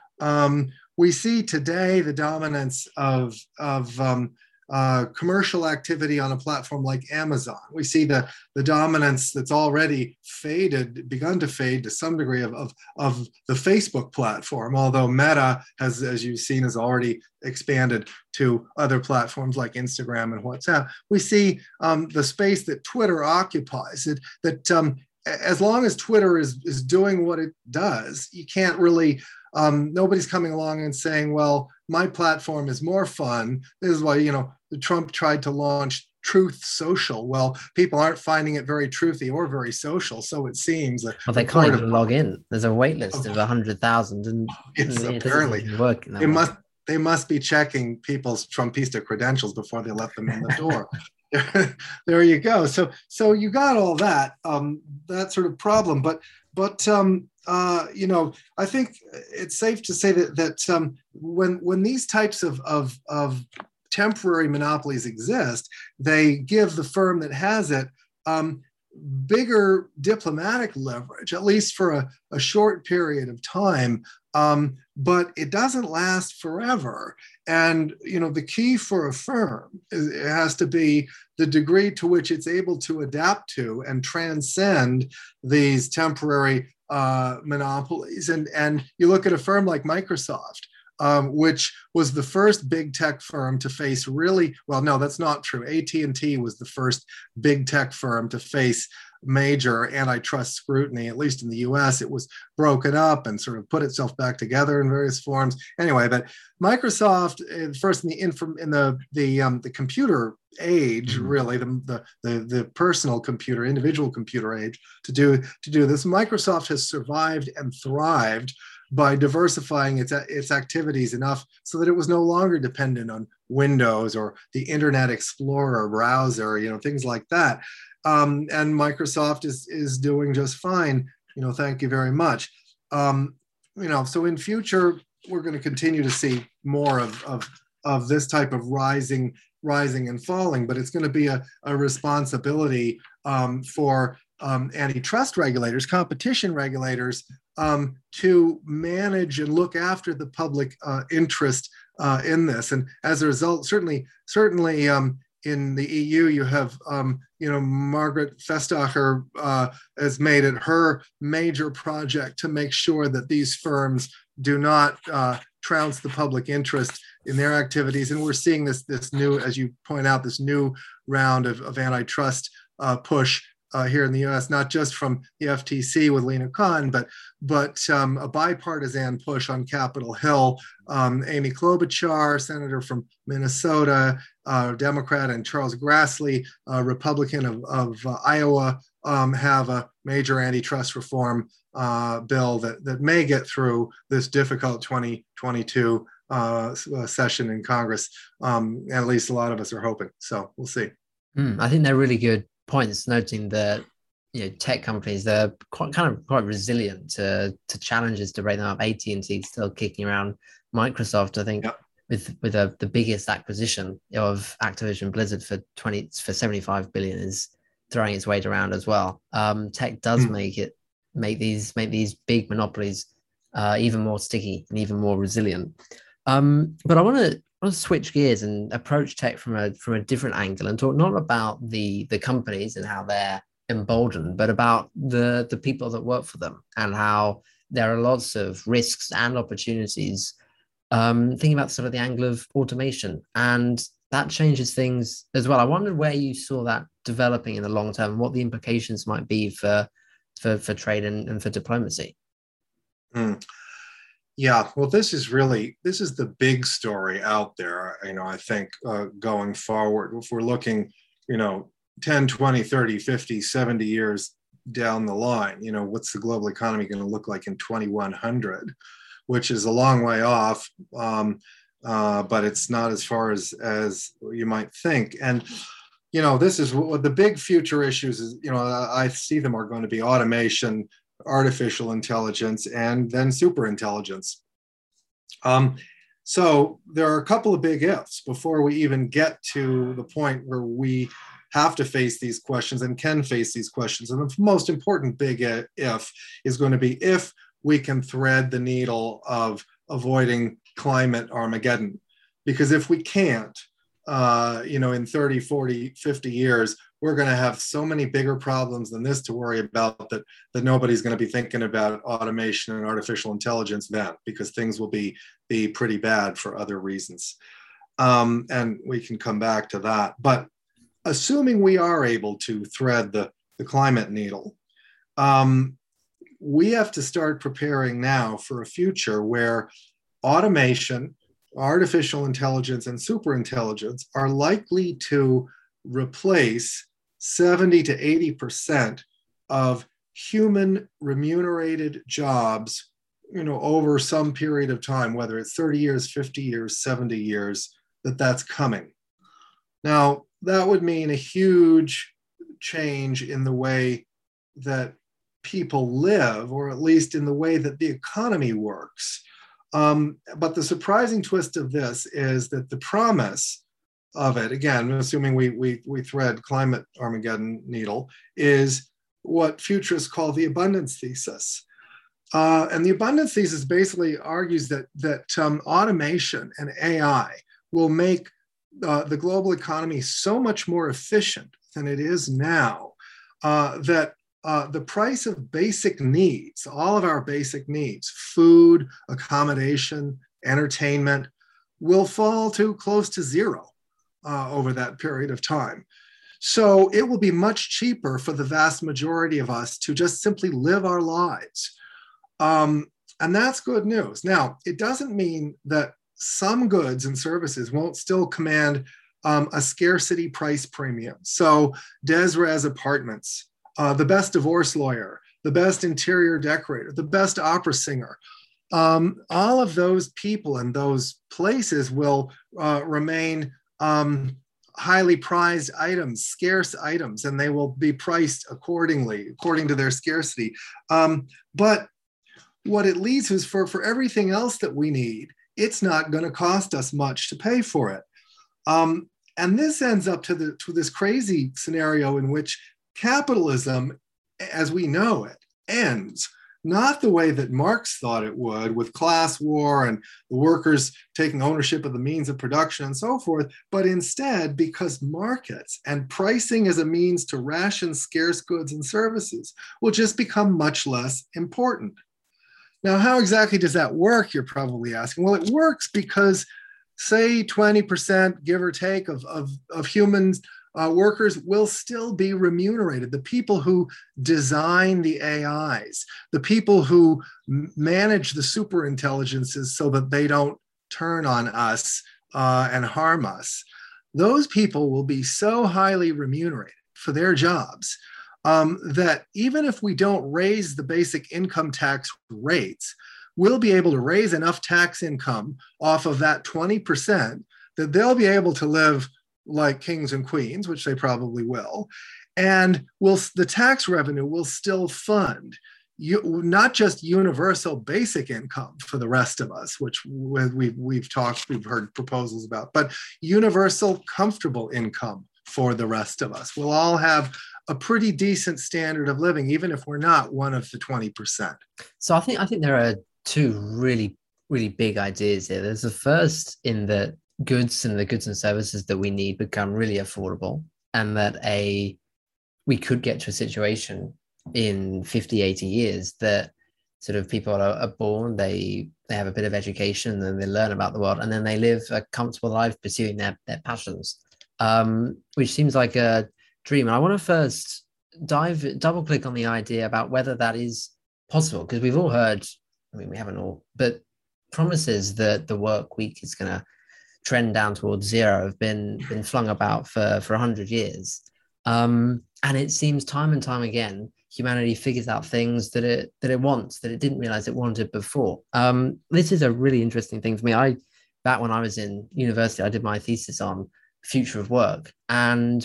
Um, we see today the dominance of, of um, uh, commercial activity on a platform like Amazon. We see the, the dominance that's already faded, begun to fade to some degree of, of, of the Facebook platform, although Meta has, as you've seen, has already expanded to other platforms like Instagram and WhatsApp. We see um, the space that Twitter occupies, it, that um, as long as Twitter is, is doing what it does, you can't really, um, nobody's coming along and saying, well, my platform is more fun. This is why, you know, Trump tried to launch truth social. Well, people aren't finding it very truthy or very social, so it seems. Well, they can't even log in. There's a wait list of one hundred thousand, and yes, it apparently doesn't work in that they way. must they must be checking people's Trumpista credentials before they let them in the door. There you go. So so you got all that um, that sort of problem, but but um, uh, you know, I think it's safe to say that that um, when when these types of of of temporary monopolies exist, they give the firm that has it um, bigger diplomatic leverage, at least for a, a short period of time. Um, but it doesn't last forever. And, you know, the key for a firm is, it has to be the degree to which it's able to adapt to and transcend these temporary uh, monopolies. And, and you look at a firm like Microsoft, Um, which was the first big tech firm to face really, well, no, that's not true. A T and T was the first big tech firm to face major antitrust scrutiny, at least in the U S. It was broken up and sort of put itself back together in various forms. Anyway, but Microsoft, first in the inform, in the the um, the computer age, mm-hmm. really the, the the the personal computer, individual computer age, to do to do this. Microsoft has survived and thrived by diversifying its, its activities enough so that it was no longer dependent on Windows or the Internet Explorer browser, you know, things like that. Um, and Microsoft is, is doing just fine. You know, thank you very much. Um, you know, so in future, we're going to continue to see more of, of, of this type of rising, rising and falling, but it's going to be a, a responsibility um, for um, antitrust regulators, competition regulators, Um, to manage and look after the public uh, interest uh, in this. And as a result, certainly, certainly um, in the E U, you have, um, you know, Margaret Vestager uh, has made it her major project to make sure that these firms do not uh, trounce the public interest in their activities. And we're seeing this, this new, as you point out, this new round of, of antitrust uh, push Uh, here in the U S, not just from the F T C with Lina Khan, but but um, a bipartisan push on Capitol Hill. Um, Amy Klobuchar, senator from Minnesota, uh, Democrat, and Charles Grassley, uh, Republican of, of uh, Iowa, um, have a major antitrust reform uh, bill that, that may get through this difficult twenty twenty-two uh, session in Congress. Um, at least a lot of us are hoping. So we'll see. Mm, I think they're really good points, noting that, you know, tech companies, they're quite kind of quite resilient to to challenges to break them up. A T and T still kicking around. Microsoft, I think, yep. with with a, the biggest acquisition of Activision Blizzard for twenty for seventy-five billion is throwing its weight around as well. Um, tech does mm. make it make these make these big monopolies uh, even more sticky and even more resilient. Um, but I want to. I want to switch gears and approach tech from a from a different angle and talk not about the the companies and how they're emboldened, but about the the people that work for them and how there are lots of risks and opportunities. Um, thinking about sort of the angle of automation, and that changes things as well. I wondered where you saw that developing in the long term, and what the implications might be for for for trade and, and for diplomacy. Mm. Yeah, well, this is really, this is the big story out there, you know, I think uh, going forward. If we're looking, you know, ten, twenty, thirty, fifty, seventy years down the line, you know, what's the global economy going to look like in twenty-one hundred, which is a long way off, um, uh, but it's not as far as, as you might think. And, you know, this is what the big future issues is, you know, I see them are going to be automation, artificial intelligence, and then super intelligence. Um, so there are a couple of big ifs before we even get to the point where we have to face these questions and can face these questions. And the most important big if is going to be if we can thread the needle of avoiding climate Armageddon. Because if we can't, uh, you know, in thirty, forty, fifty years, we're going to have so many bigger problems than this to worry about that, that nobody's going to be thinking about automation and artificial intelligence then, because things will be, be pretty bad for other reasons. Um, and we can come back to that. But assuming we are able to thread the, the climate needle, um, we have to start preparing now for a future where automation, artificial intelligence, and superintelligence are likely to replace seventy to eighty percent of human remunerated jobs, you know, over some period of time, whether it's thirty years, fifty years, seventy years, that that's coming. Now, that would mean a huge change in the way that people live, or at least in the way that the economy works. Um, but the surprising twist of this is that the promise of it, again, assuming we, we, we thread climate Armageddon needle, is what futurists call the abundance thesis. Uh, and the abundance thesis basically argues that, that um, automation and A I will make uh, the global economy so much more efficient than it is now, uh, that uh, the price of basic needs, all of our basic needs, food, accommodation, entertainment, will fall to close to zero uh, over that period of time. So it will be much cheaper for the vast majority of us to just simply live our lives. Um, and that's good news. Now, it doesn't mean that some goods and services won't still command um, a scarcity price premium. So Desres Apartments, uh, the best divorce lawyer, the best interior decorator, the best opera singer, um, all of those people and those places will uh, remain um, highly prized items, scarce items, and they will be priced accordingly, according to their scarcity. Um, but what it leads to is for, for everything else that we need, it's not going to cost us much to pay for it. Um, and this ends up to, the, to this crazy scenario in which capitalism, as we know it, ends not the way that Marx thought it would, with class war and the workers taking ownership of the means of production and so forth, but instead because markets and pricing as a means to ration scarce goods and services will just become much less important. Now, how exactly does that work, you're probably asking? Well, it works because, say, twenty percent, give or take, of, of, of humans, uh, workers will still be remunerated. The people who design the A Is, the people who manage the super intelligences so that they don't turn on us uh, and harm us, those people will be so highly remunerated for their jobs Um, that even if we don't raise the basic income tax rates, we'll be able to raise enough tax income off of that twenty percent that they'll be able to live like kings and queens, which they probably will. And will, the tax revenue will still fund you, not just universal basic income for the rest of us, which we've, we've talked, we've heard proposals about, but universal comfortable income for the rest of us. We'll all have a pretty decent standard of living, even if we're not one of the twenty percent. So I think I think there are two really, really big ideas here. There's the first in that goods and the goods and services that we need become really affordable, and that a we could get to a situation in fifty, eighty years that sort of people are, are born, they they have a bit of education, and then they learn about the world, and then they live a comfortable life pursuing their, their passions, um, which seems like a dream. And I want to first dive, double click on the idea about whether that is possible, because we've all heard, I mean, we haven't all, but promises that the work week is going to trend down towards zero have been, been flung about for, for one hundred years. Um, and it seems time and time again, humanity figures out things that it that it wants, that it didn't realize it wanted before. Um, this is a really interesting thing for me. I, back when I was in university, I did my thesis on future of work. And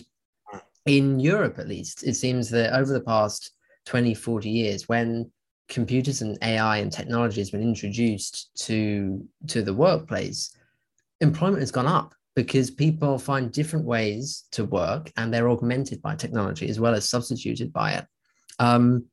in Europe, at least, it seems that over the past twenty, forty years, when computers and A I and technology has been introduced to, to the workplace, employment has gone up because people find different ways to work, and they're augmented by technology as well as substituted by it. Um,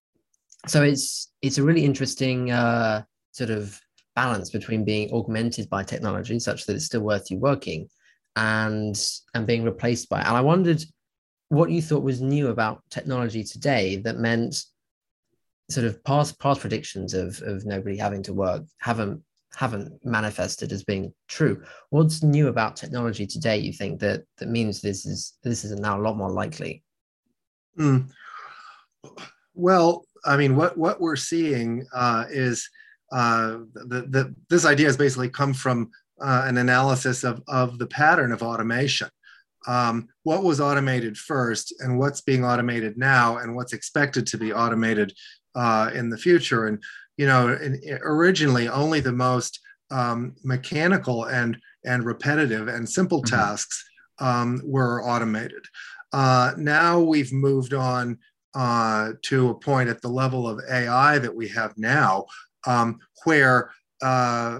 so it's it's a really interesting uh, sort of balance between being augmented by technology such that it's still worth you working, and and being replaced by it. And I wondered what you thought was new about technology today that meant sort of past past predictions of of nobody having to work haven't haven't manifested as being true. What's new about technology today, you think, that that means this is this is now a lot more likely? Mm. Well, I mean, what what we're seeing uh, is uh, the, the this idea has basically come from uh, an analysis of of the pattern of automation. um, what was automated first and what's being automated now and what's expected to be automated uh, in the future. And, you know, in, originally only the most um, mechanical and, and repetitive and simple mm-hmm. tasks um, were automated. Uh, now we've moved on uh, to a point at the level of A I that we have now, um, where uh,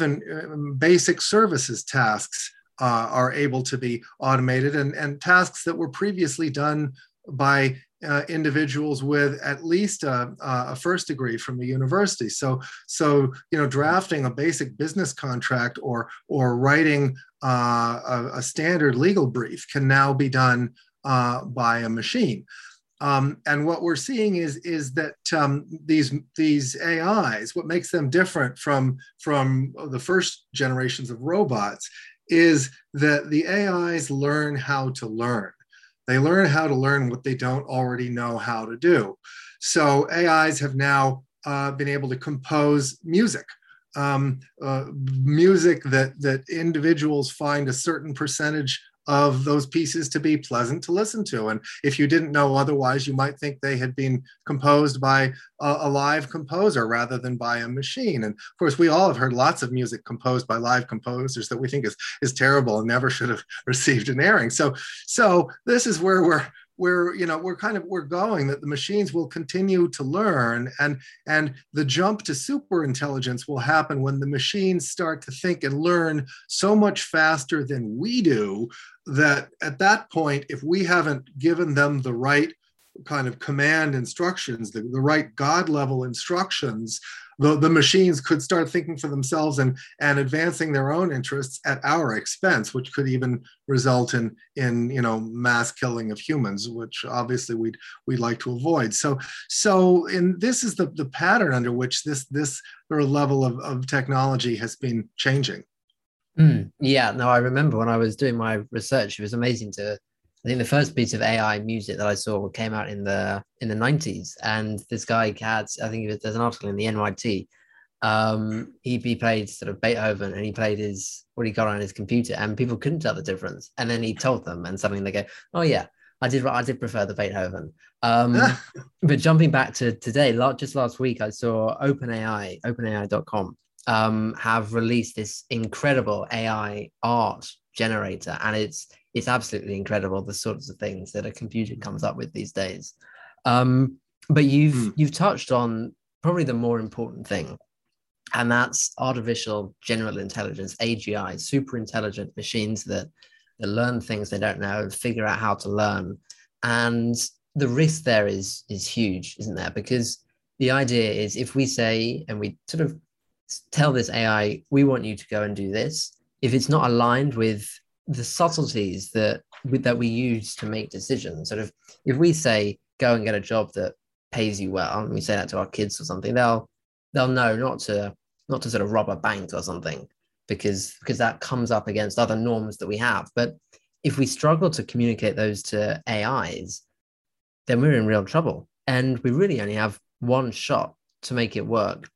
even basic services tasks uh, are able to be automated, and, and tasks that were previously done by uh, individuals with at least a, a first degree from the university. So, so you know, drafting a basic business contract or or writing uh, a, a standard legal brief can now be done uh, by a machine. Um, and what we're seeing is is that um, these these A Is, what makes them different from from the first generations of robots, is that the A Is learn how to learn. They learn how to learn what they don't already know how to do. So A Is have now uh, been able to compose music, um, uh, music that that individuals find a certain percentage of those pieces to be pleasant to listen to. And if you didn't know otherwise, you might think they had been composed by a, a live composer rather than by a machine. And of course, we all have heard lots of music composed by live composers that we think is, is terrible and never should have received an airing. So, so this is where we're, we're, you know, we're kind of, we're going, that the machines will continue to learn, and, and the jump to super intelligence will happen when the machines start to think and learn so much faster than we do, that at that point, if we haven't given them the right kind of command instructions, the, the right God level instructions, the, the machines could start thinking for themselves and, and advancing their own interests at our expense, which could even result in, in you know, mass killing of humans, which obviously we'd, we'd like to avoid. So, so in, this is the, the pattern under which this, this level of, of technology has been changing. Mm, yeah, no, I remember when I was doing my research, it was amazing to, I think the first piece of A I music that I saw came out in the in the nineties, and this guy had, I think it was, there's an article in the N Y T. Um, he, he played sort of Beethoven, and he played his what he got on his computer, and people couldn't tell the difference. And then he told them, and suddenly they go, "Oh yeah, I did I did prefer the Beethoven." Um, but jumping back to today, just last week, I saw OpenAI, OpenAI dot com, um, have released this incredible A I art generator, and it's it's absolutely incredible, the sorts of things that a computer comes up with these days. Um, but you've mm. you've touched on probably the more important thing, and that's artificial general intelligence, A G I, super intelligent machines that, that learn things they don't know, figure out how to learn. And the risk there is is huge, isn't there? Because the idea is, if we say, and we sort of tell this A I, we want you to go and do this, if it's not aligned with the subtleties that that we use to make decisions. Sort of, if we say, go and get a job that pays you well, and we say that to our kids or something, they'll they'll know not to not to sort of rob a bank or something, because because that comes up against other norms that we have. But if we struggle to communicate those to A Is, then we're in real trouble, and we really only have one shot to make it work.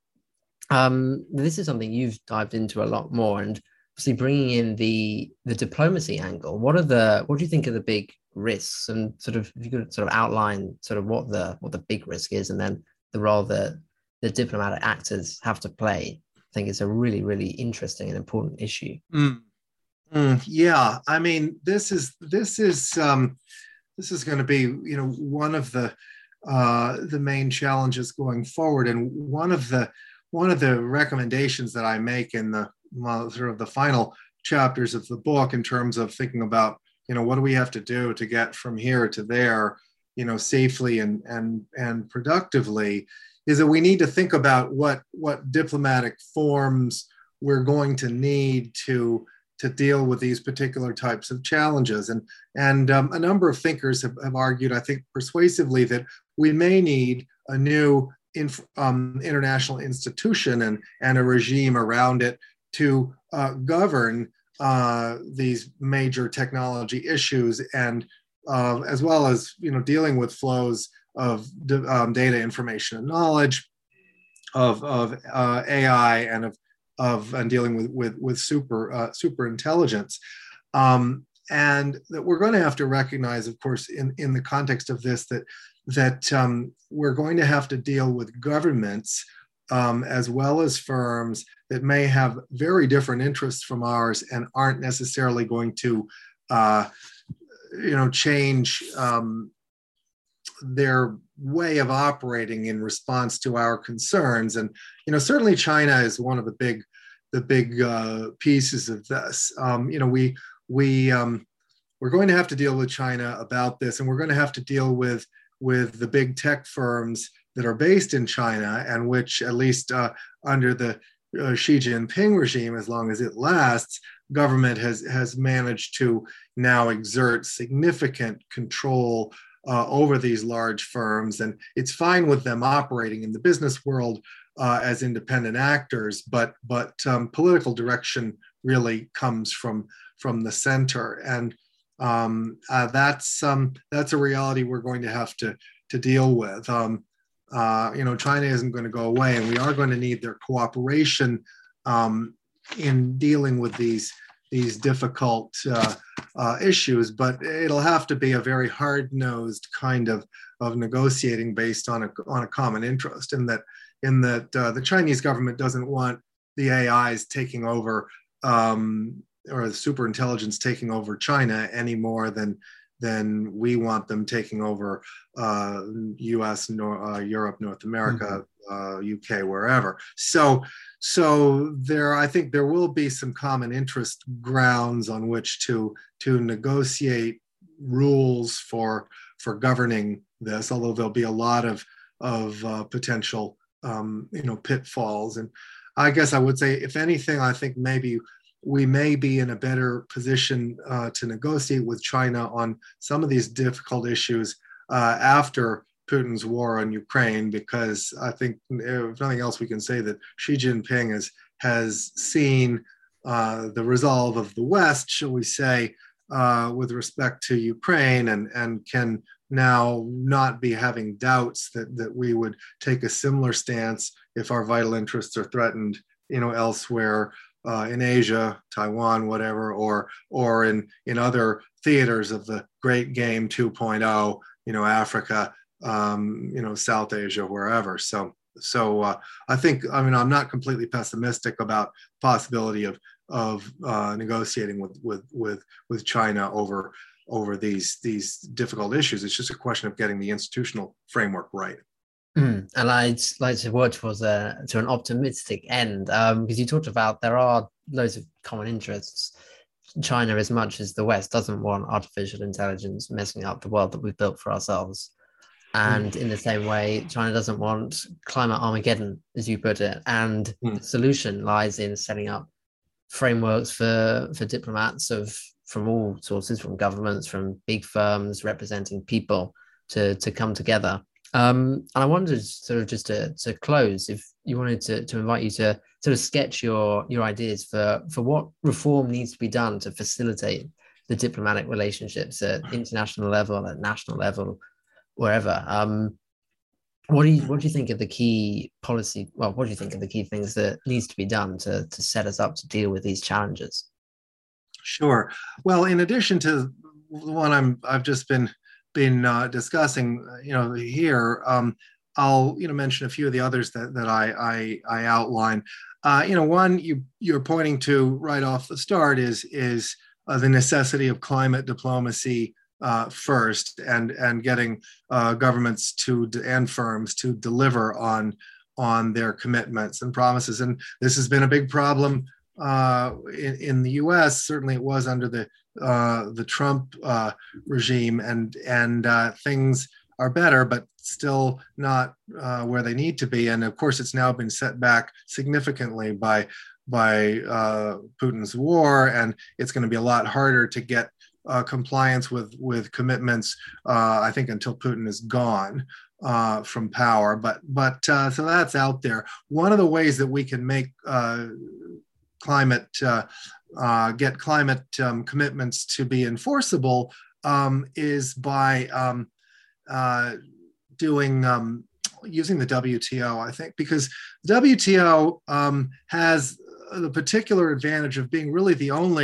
Um, this is something you've dived into a lot more, and obviously bringing in the the diplomacy angle. What are the what do you think are the big risks, and sort of, if you could sort of outline sort of what the what the big risk is, and then the role that the diplomatic actors have to play? I think it's a really, really interesting and important issue. Mm. Mm, yeah, I mean, this is this is um, this is going to be, you know, one of the uh, the main challenges going forward, and one of the one of the recommendations that I make in the well, sort of the final chapters of the book, in terms of thinking about, you know, what do we have to do to get from here to there, you know, safely and and and productively, is that we need to think about what what diplomatic forms we're going to need to to deal with these particular types of challenges. And and um, a number of thinkers have, have argued, I think persuasively, that we may need a new inf, um, international institution and and a regime around it to uh, govern uh, these major technology issues, and uh, as well as, you know, dealing with flows of um, data, information, and knowledge, of of uh, A I, and of of and dealing with with with super uh, super intelligence. Um, and that we're going to have to recognize, of course, in, in the context of this, that, that um, we're going to have to deal with governments um, as well as firms that may have very different interests from ours and aren't necessarily going to, uh, you know, change um, their way of operating in response to our concerns. And, you know, certainly China is one of the big, the big uh, pieces of this. Um, you know, we, we, um, we're going to have to deal with China about this, and we're going to have to deal with, with the big tech firms that are based in China, and which, at least uh, under the uh, Xi Jinping regime, as long as it lasts, government has, has managed to now exert significant control Uh, over these large firms. And it's fine with them operating in the business world uh, as independent actors, but but um, political direction really comes from from the center, and um, uh, that's um, that's a reality we're going to have to to deal with. Um, uh, you know, China isn't going to go away, and we are going to need their cooperation um, in dealing with these these difficult uh, uh, issues, but it'll have to be a very hard-nosed kind of, of negotiating based on a, on a common interest, in that, in that uh, the Chinese government doesn't want the A Is taking over um, or the super intelligence taking over China any more than, than we want them taking over uh, U S, nor, uh, Europe, North America, mm-hmm. uh, U K, wherever. So, so there, I think there will be some common interest grounds on which to to negotiate rules for for governing this. Although there'll be a lot of of uh, potential, um, you know, pitfalls. And I guess I would say, if anything, I think maybe we may be in a better position uh, to negotiate with China on some of these difficult issues uh, after Putin's war on Ukraine, because I think, if nothing else, we can say that Xi Jinping has, has seen uh, the resolve of the West, shall we say, uh, with respect to Ukraine, and, and can now not be having doubts that, that we would take a similar stance if our vital interests are threatened, you know, elsewhere uh, in Asia, Taiwan, whatever, or, or in, in other theaters of the Great Game two point oh, you know, Africa, Um, you know, South Asia, wherever. So, so uh, I think, I mean, I'm not completely pessimistic about possibility of of uh, negotiating with with with with China over over these these difficult issues. It's just a question of getting the institutional framework right. Mm, and I'd like to work towards a to an optimistic end, um, because you talked about there are loads of common interests. China, as much as the West, doesn't want artificial intelligence messing up the world that we've built for ourselves. And in the same way, China doesn't want climate Armageddon, as you put it. And mm. the solution lies in setting up frameworks for, for diplomats of from all sources, from governments, from big firms representing people, to, to come together. Um, and I wanted sort of just to, to close, if you wanted to, to invite you to sort of sketch your, your ideas for, for what reform needs to be done to facilitate the diplomatic relationships at international level, at national level, wherever. Um, what do you what do you think are the key policy? Well, what do you think are the key things that needs to be done to to set us up to deal with these challenges? Sure. Well, in addition to the one I'm I've just been been uh, discussing, you know, here, um, I'll you know mention a few of the others that that I I, I outline. Uh, you know, one you you're pointing to right off the start is is uh, the necessity of climate diplomacy. Uh, first, and and getting uh, governments to and firms to deliver on on their commitments and promises. And this has been a big problem uh, in, in the U S. Certainly, it was under the uh, the Trump uh, regime, and and uh, things are better, but still not uh, where they need to be. And of course, it's now been set back significantly by by uh, Putin's war, and it's going to be a lot harder to get Uh, compliance with with commitments, uh, I think, until Putin is gone uh, from power. But but uh, so that's out there. One of the ways that we can make uh, climate uh, uh, get climate um, commitments to be enforceable um, is by um, uh, doing um, using the W T O. I think, because the W T O um, has the particular advantage of being really the only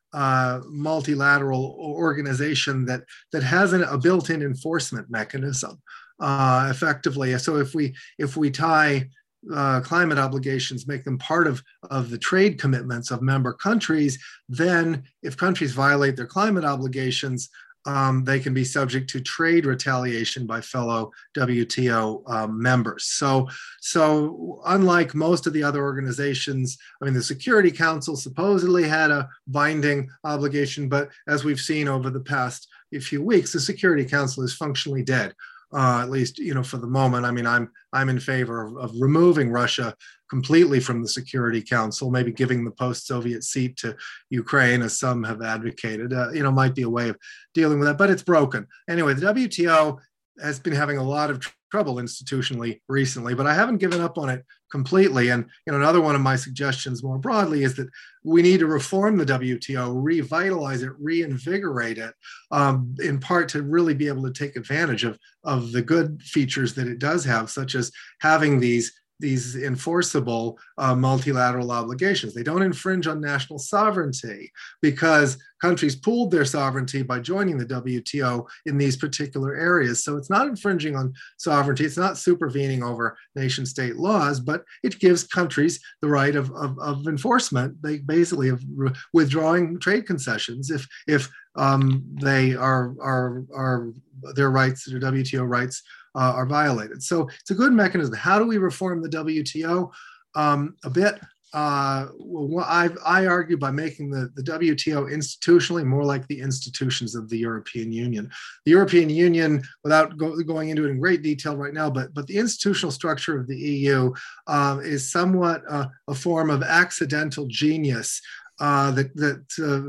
uh, multilateral organization that that has an, a built-in enforcement mechanism uh, effectively. So if we if we tie uh, climate obligations, make them part of of the trade commitments of member countries, then if countries violate their climate obligations, Um, they can be subject to trade retaliation by fellow W T O um, members. So, so unlike most of the other organizations, I mean, the Security Council supposedly had a binding obligation, but as we've seen over the past few weeks, the Security Council is functionally dead. Uh, at least, you know, for the moment. I mean, I'm I'm in favor of, of removing Russia completely from the Security Council, maybe giving the post-Soviet seat to Ukraine, as some have advocated. Uh, you know, might be a way of dealing with that, but it's broken. Anyway, the W T O has been having a lot of tr- trouble institutionally recently, but I haven't given up on it completely. And you know, another one of my suggestions more broadly is that we need to reform the W T O, revitalize it, reinvigorate it, um, in part to really be able to take advantage of, of the good features that it does have, such as having these these enforceable uh, multilateral obligations. They don't infringe on national sovereignty because countries pooled their sovereignty by joining the W T O in these particular areas. So it's not infringing on sovereignty. It's not supervening over nation state laws, but it gives countries the right of, of, of enforcement. They basically of re- withdrawing trade concessions if if um, they are, are, are their rights, their W T O rights Uh, are violated. So it's a good mechanism. How do we reform the W T O? Um, a bit, uh, well, I, I argue by making the, the W T O institutionally more like the institutions of the European Union. The European Union, without go, going into it in great detail right now, but, but the institutional structure of the E U um, is somewhat uh, a form of accidental genius. Uh, that that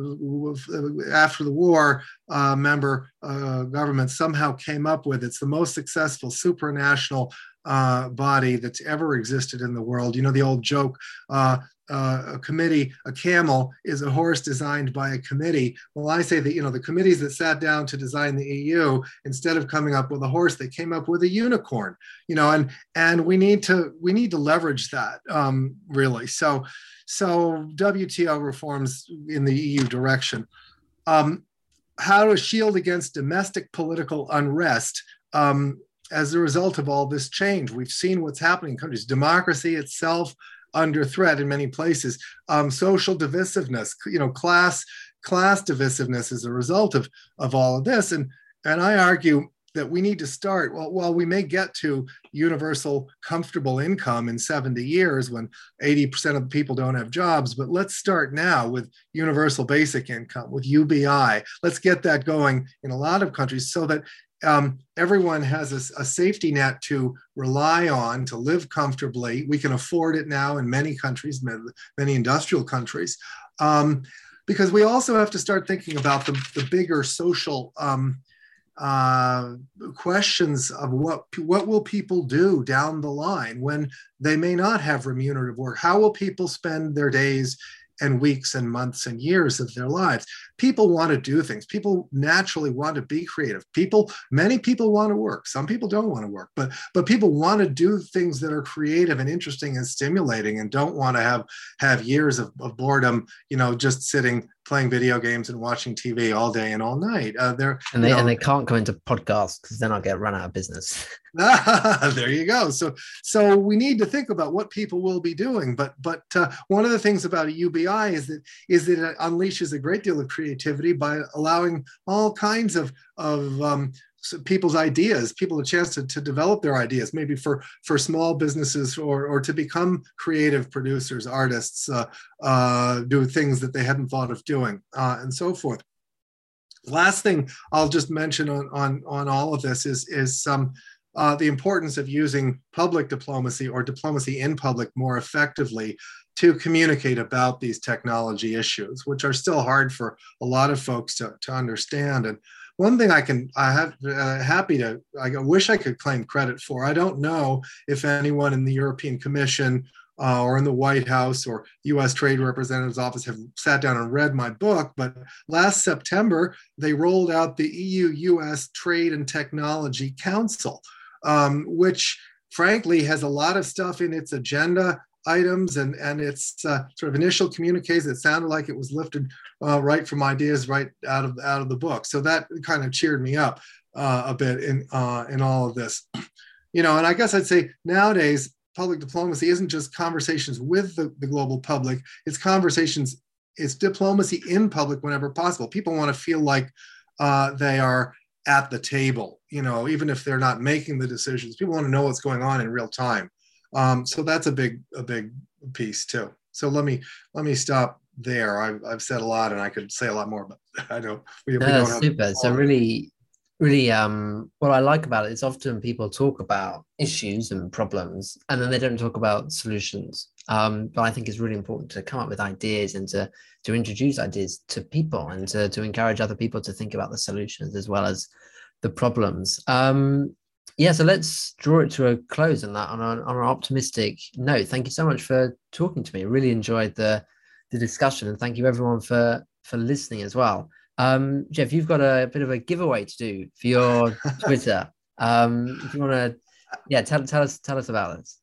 uh, after the war, uh, member uh, governments somehow came up with. It's the most successful supranational uh, body that's ever existed in the world. You know the old joke, uh, uh, a committee, a camel is a horse designed by a committee. Well, I say that, you know, the committees that sat down to design the E U, instead of coming up with a horse, they came up with a unicorn, you know, and, and we need to, we need to leverage that um, really. So, so W T O reforms in the E U direction. Um, how to shield against domestic political unrest um, as a result of all this change. We've seen what's happening in countries, democracy itself under threat in many places, um, social divisiveness, you know, class class divisiveness as a result of, of all of this. And, and I argue that we need to start, well, while we may get to universal comfortable income in seventy years when eighty percent of the people don't have jobs, but let's start now with universal basic income, with U B I. Let's get that going in a lot of countries so that Um, everyone has a, a safety net to rely on to live comfortably. We can afford it now in many countries, many industrial countries, um, because we also have to start thinking about the, the bigger social um, uh, questions of what, what will people do down the line when they may not have remunerative work? How will people spend their days and weeks and months and years of their lives? People want to do things. People naturally want to be creative. People, many people want to work. Some people don't want to work, but but people want to do things that are creative and interesting and stimulating, and don't want to have have years of, of boredom, you know, just sitting playing video games and watching T V all day and all night. Uh, they're and they you know, and they can't go into podcasts because then I'll get run out of business. There you go. So, so we need to think about what people will be doing. But, but uh, one of the things about a U B I is that is that it unleashes a great deal of creativity by allowing all kinds of of um, people's ideas, people a chance to, to develop their ideas, maybe for for small businesses or or to become creative producers, artists, uh, uh, do things that they hadn't thought of doing, uh, and so forth. Last thing I'll just mention on on on all of this is is some. Um, Uh, the importance of using public diplomacy or diplomacy in public more effectively to communicate about these technology issues, which are still hard for a lot of folks to, to understand. And one thing I can, I have uh, happy to, I wish I could claim credit for. I don't know if anyone in the European Commission uh, or in the White House or U S Trade Representative's office have sat down and read my book, but last September, they rolled out the E U U S Trade and Technology Council, Um, which frankly has a lot of stuff in its agenda items and and its uh, sort of initial communiques that sounded like it was lifted uh, right from ideas right out of out of the book. So that kind of cheered me up uh, a bit in uh, in all of this, you know. And I guess I'd say nowadays public diplomacy isn't just conversations with the, the global public; it's conversations, it's diplomacy in public whenever possible. People want to feel like uh, they are at the table, you know, even if they're not making the decisions. People want to know what's going on in real time. Um, so that's a big, a big piece too. So let me let me stop there. I've, I've said a lot, and I could say a lot more, but I know we, no, we don't super. have. So really, really, um, what I like about it is often people talk about issues and problems, and then they don't talk about solutions. Um, but I think it's really important to come up with ideas and to to introduce ideas to people and to to encourage other people to think about the solutions as well as the problems. Um, yeah, so let's draw it to a close on that on, a, on an optimistic note. Thank you so much for talking to me. Really enjoyed the the discussion, and thank you everyone for for listening as well. Um, Jeff, you've got a bit of a giveaway to do for your Twitter. Um, if you want to, yeah, tell tell us tell us about this.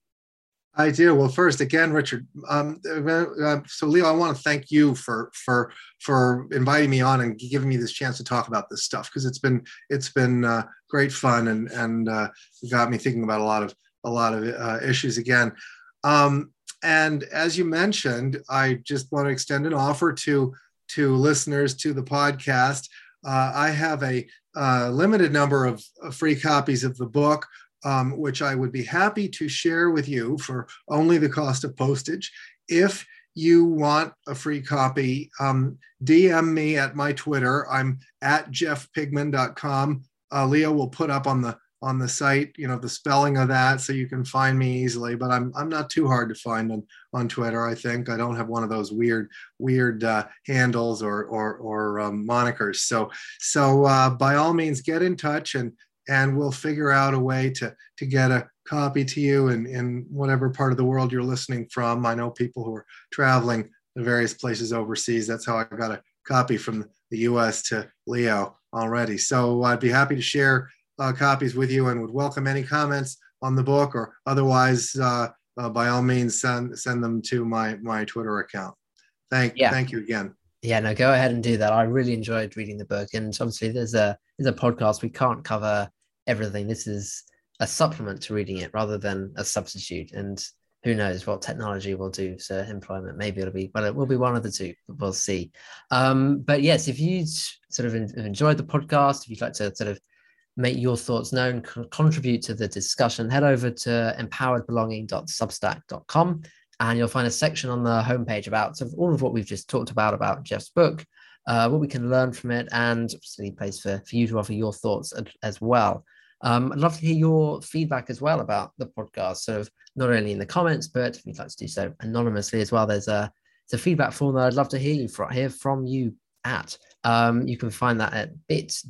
I do. Well, first, again, Richard. Um, uh, so, Leo, I want to thank you for for for inviting me on and giving me this chance to talk about this stuff, because it's been it's been uh, great fun and and uh, got me thinking about a lot of a lot of uh, issues again. Um, and as you mentioned, I just want to extend an offer to to listeners to the podcast. Uh, I have a uh, limited number of, of free copies of the book, Um, which I would be happy to share with you for only the cost of postage. If you want a free copy, um, D M me at my Twitter. I'm at jeff pigman dot com. Uh, Leo will put up on the on the site, you know, the spelling of that, so you can find me easily. But I'm I'm not too hard to find on, on Twitter. I think I don't have one of those weird weird uh, handles or or or um, monikers. So so uh, by all means, get in touch, and and we'll figure out a way to, to get a copy to you in, in whatever part of the world you're listening from. I know people who are traveling to various places overseas. That's how I got a copy from the U S to Leo already. So I'd be happy to share uh, copies with you, and would welcome any comments on the book, or otherwise, uh, uh, by all means, send send them to my, my Twitter account. Thank, Yeah. thank you again. Yeah, no, go ahead and do that. I really enjoyed reading the book, and obviously there's a there's a podcast. We can't cover everything. This is a supplement to reading it rather than a substitute. And who knows what technology will do to employment? Maybe it'll be, well, it will be one of the two. We'll see. Um, but yes, if you sort of enjoyed the podcast, if you'd like to sort of make your thoughts known, contribute to the discussion, head over to empowered belonging dot substack dot com, and you'll find a section on the homepage about sort of all of what we've just talked about, about Jeff's book, uh, what we can learn from it, and obviously a place for, for you to offer your thoughts as, as well. Um, I'd love to hear your feedback as well about the podcast, sort of not only in the comments, but if you'd like to do so anonymously as well, there's a, there's a feedback form that I'd love to hear you from, hear from you at. Um, you can find that at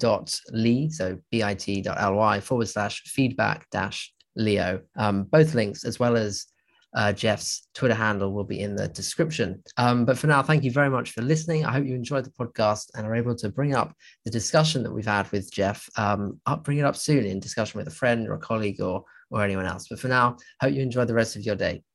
bit.ly, so bit.ly forward slash feedback dash Leo. Um, both links, as well as Uh, Jeff's Twitter handle, will be in the description. Um, but for now, thank you very much for listening. I hope you enjoyed the podcast and are able to bring up the discussion that we've had with Jeff. Um, I'll bring it up soon in discussion with a friend or a colleague or or anyone else. But for now, hope you enjoy the rest of your day.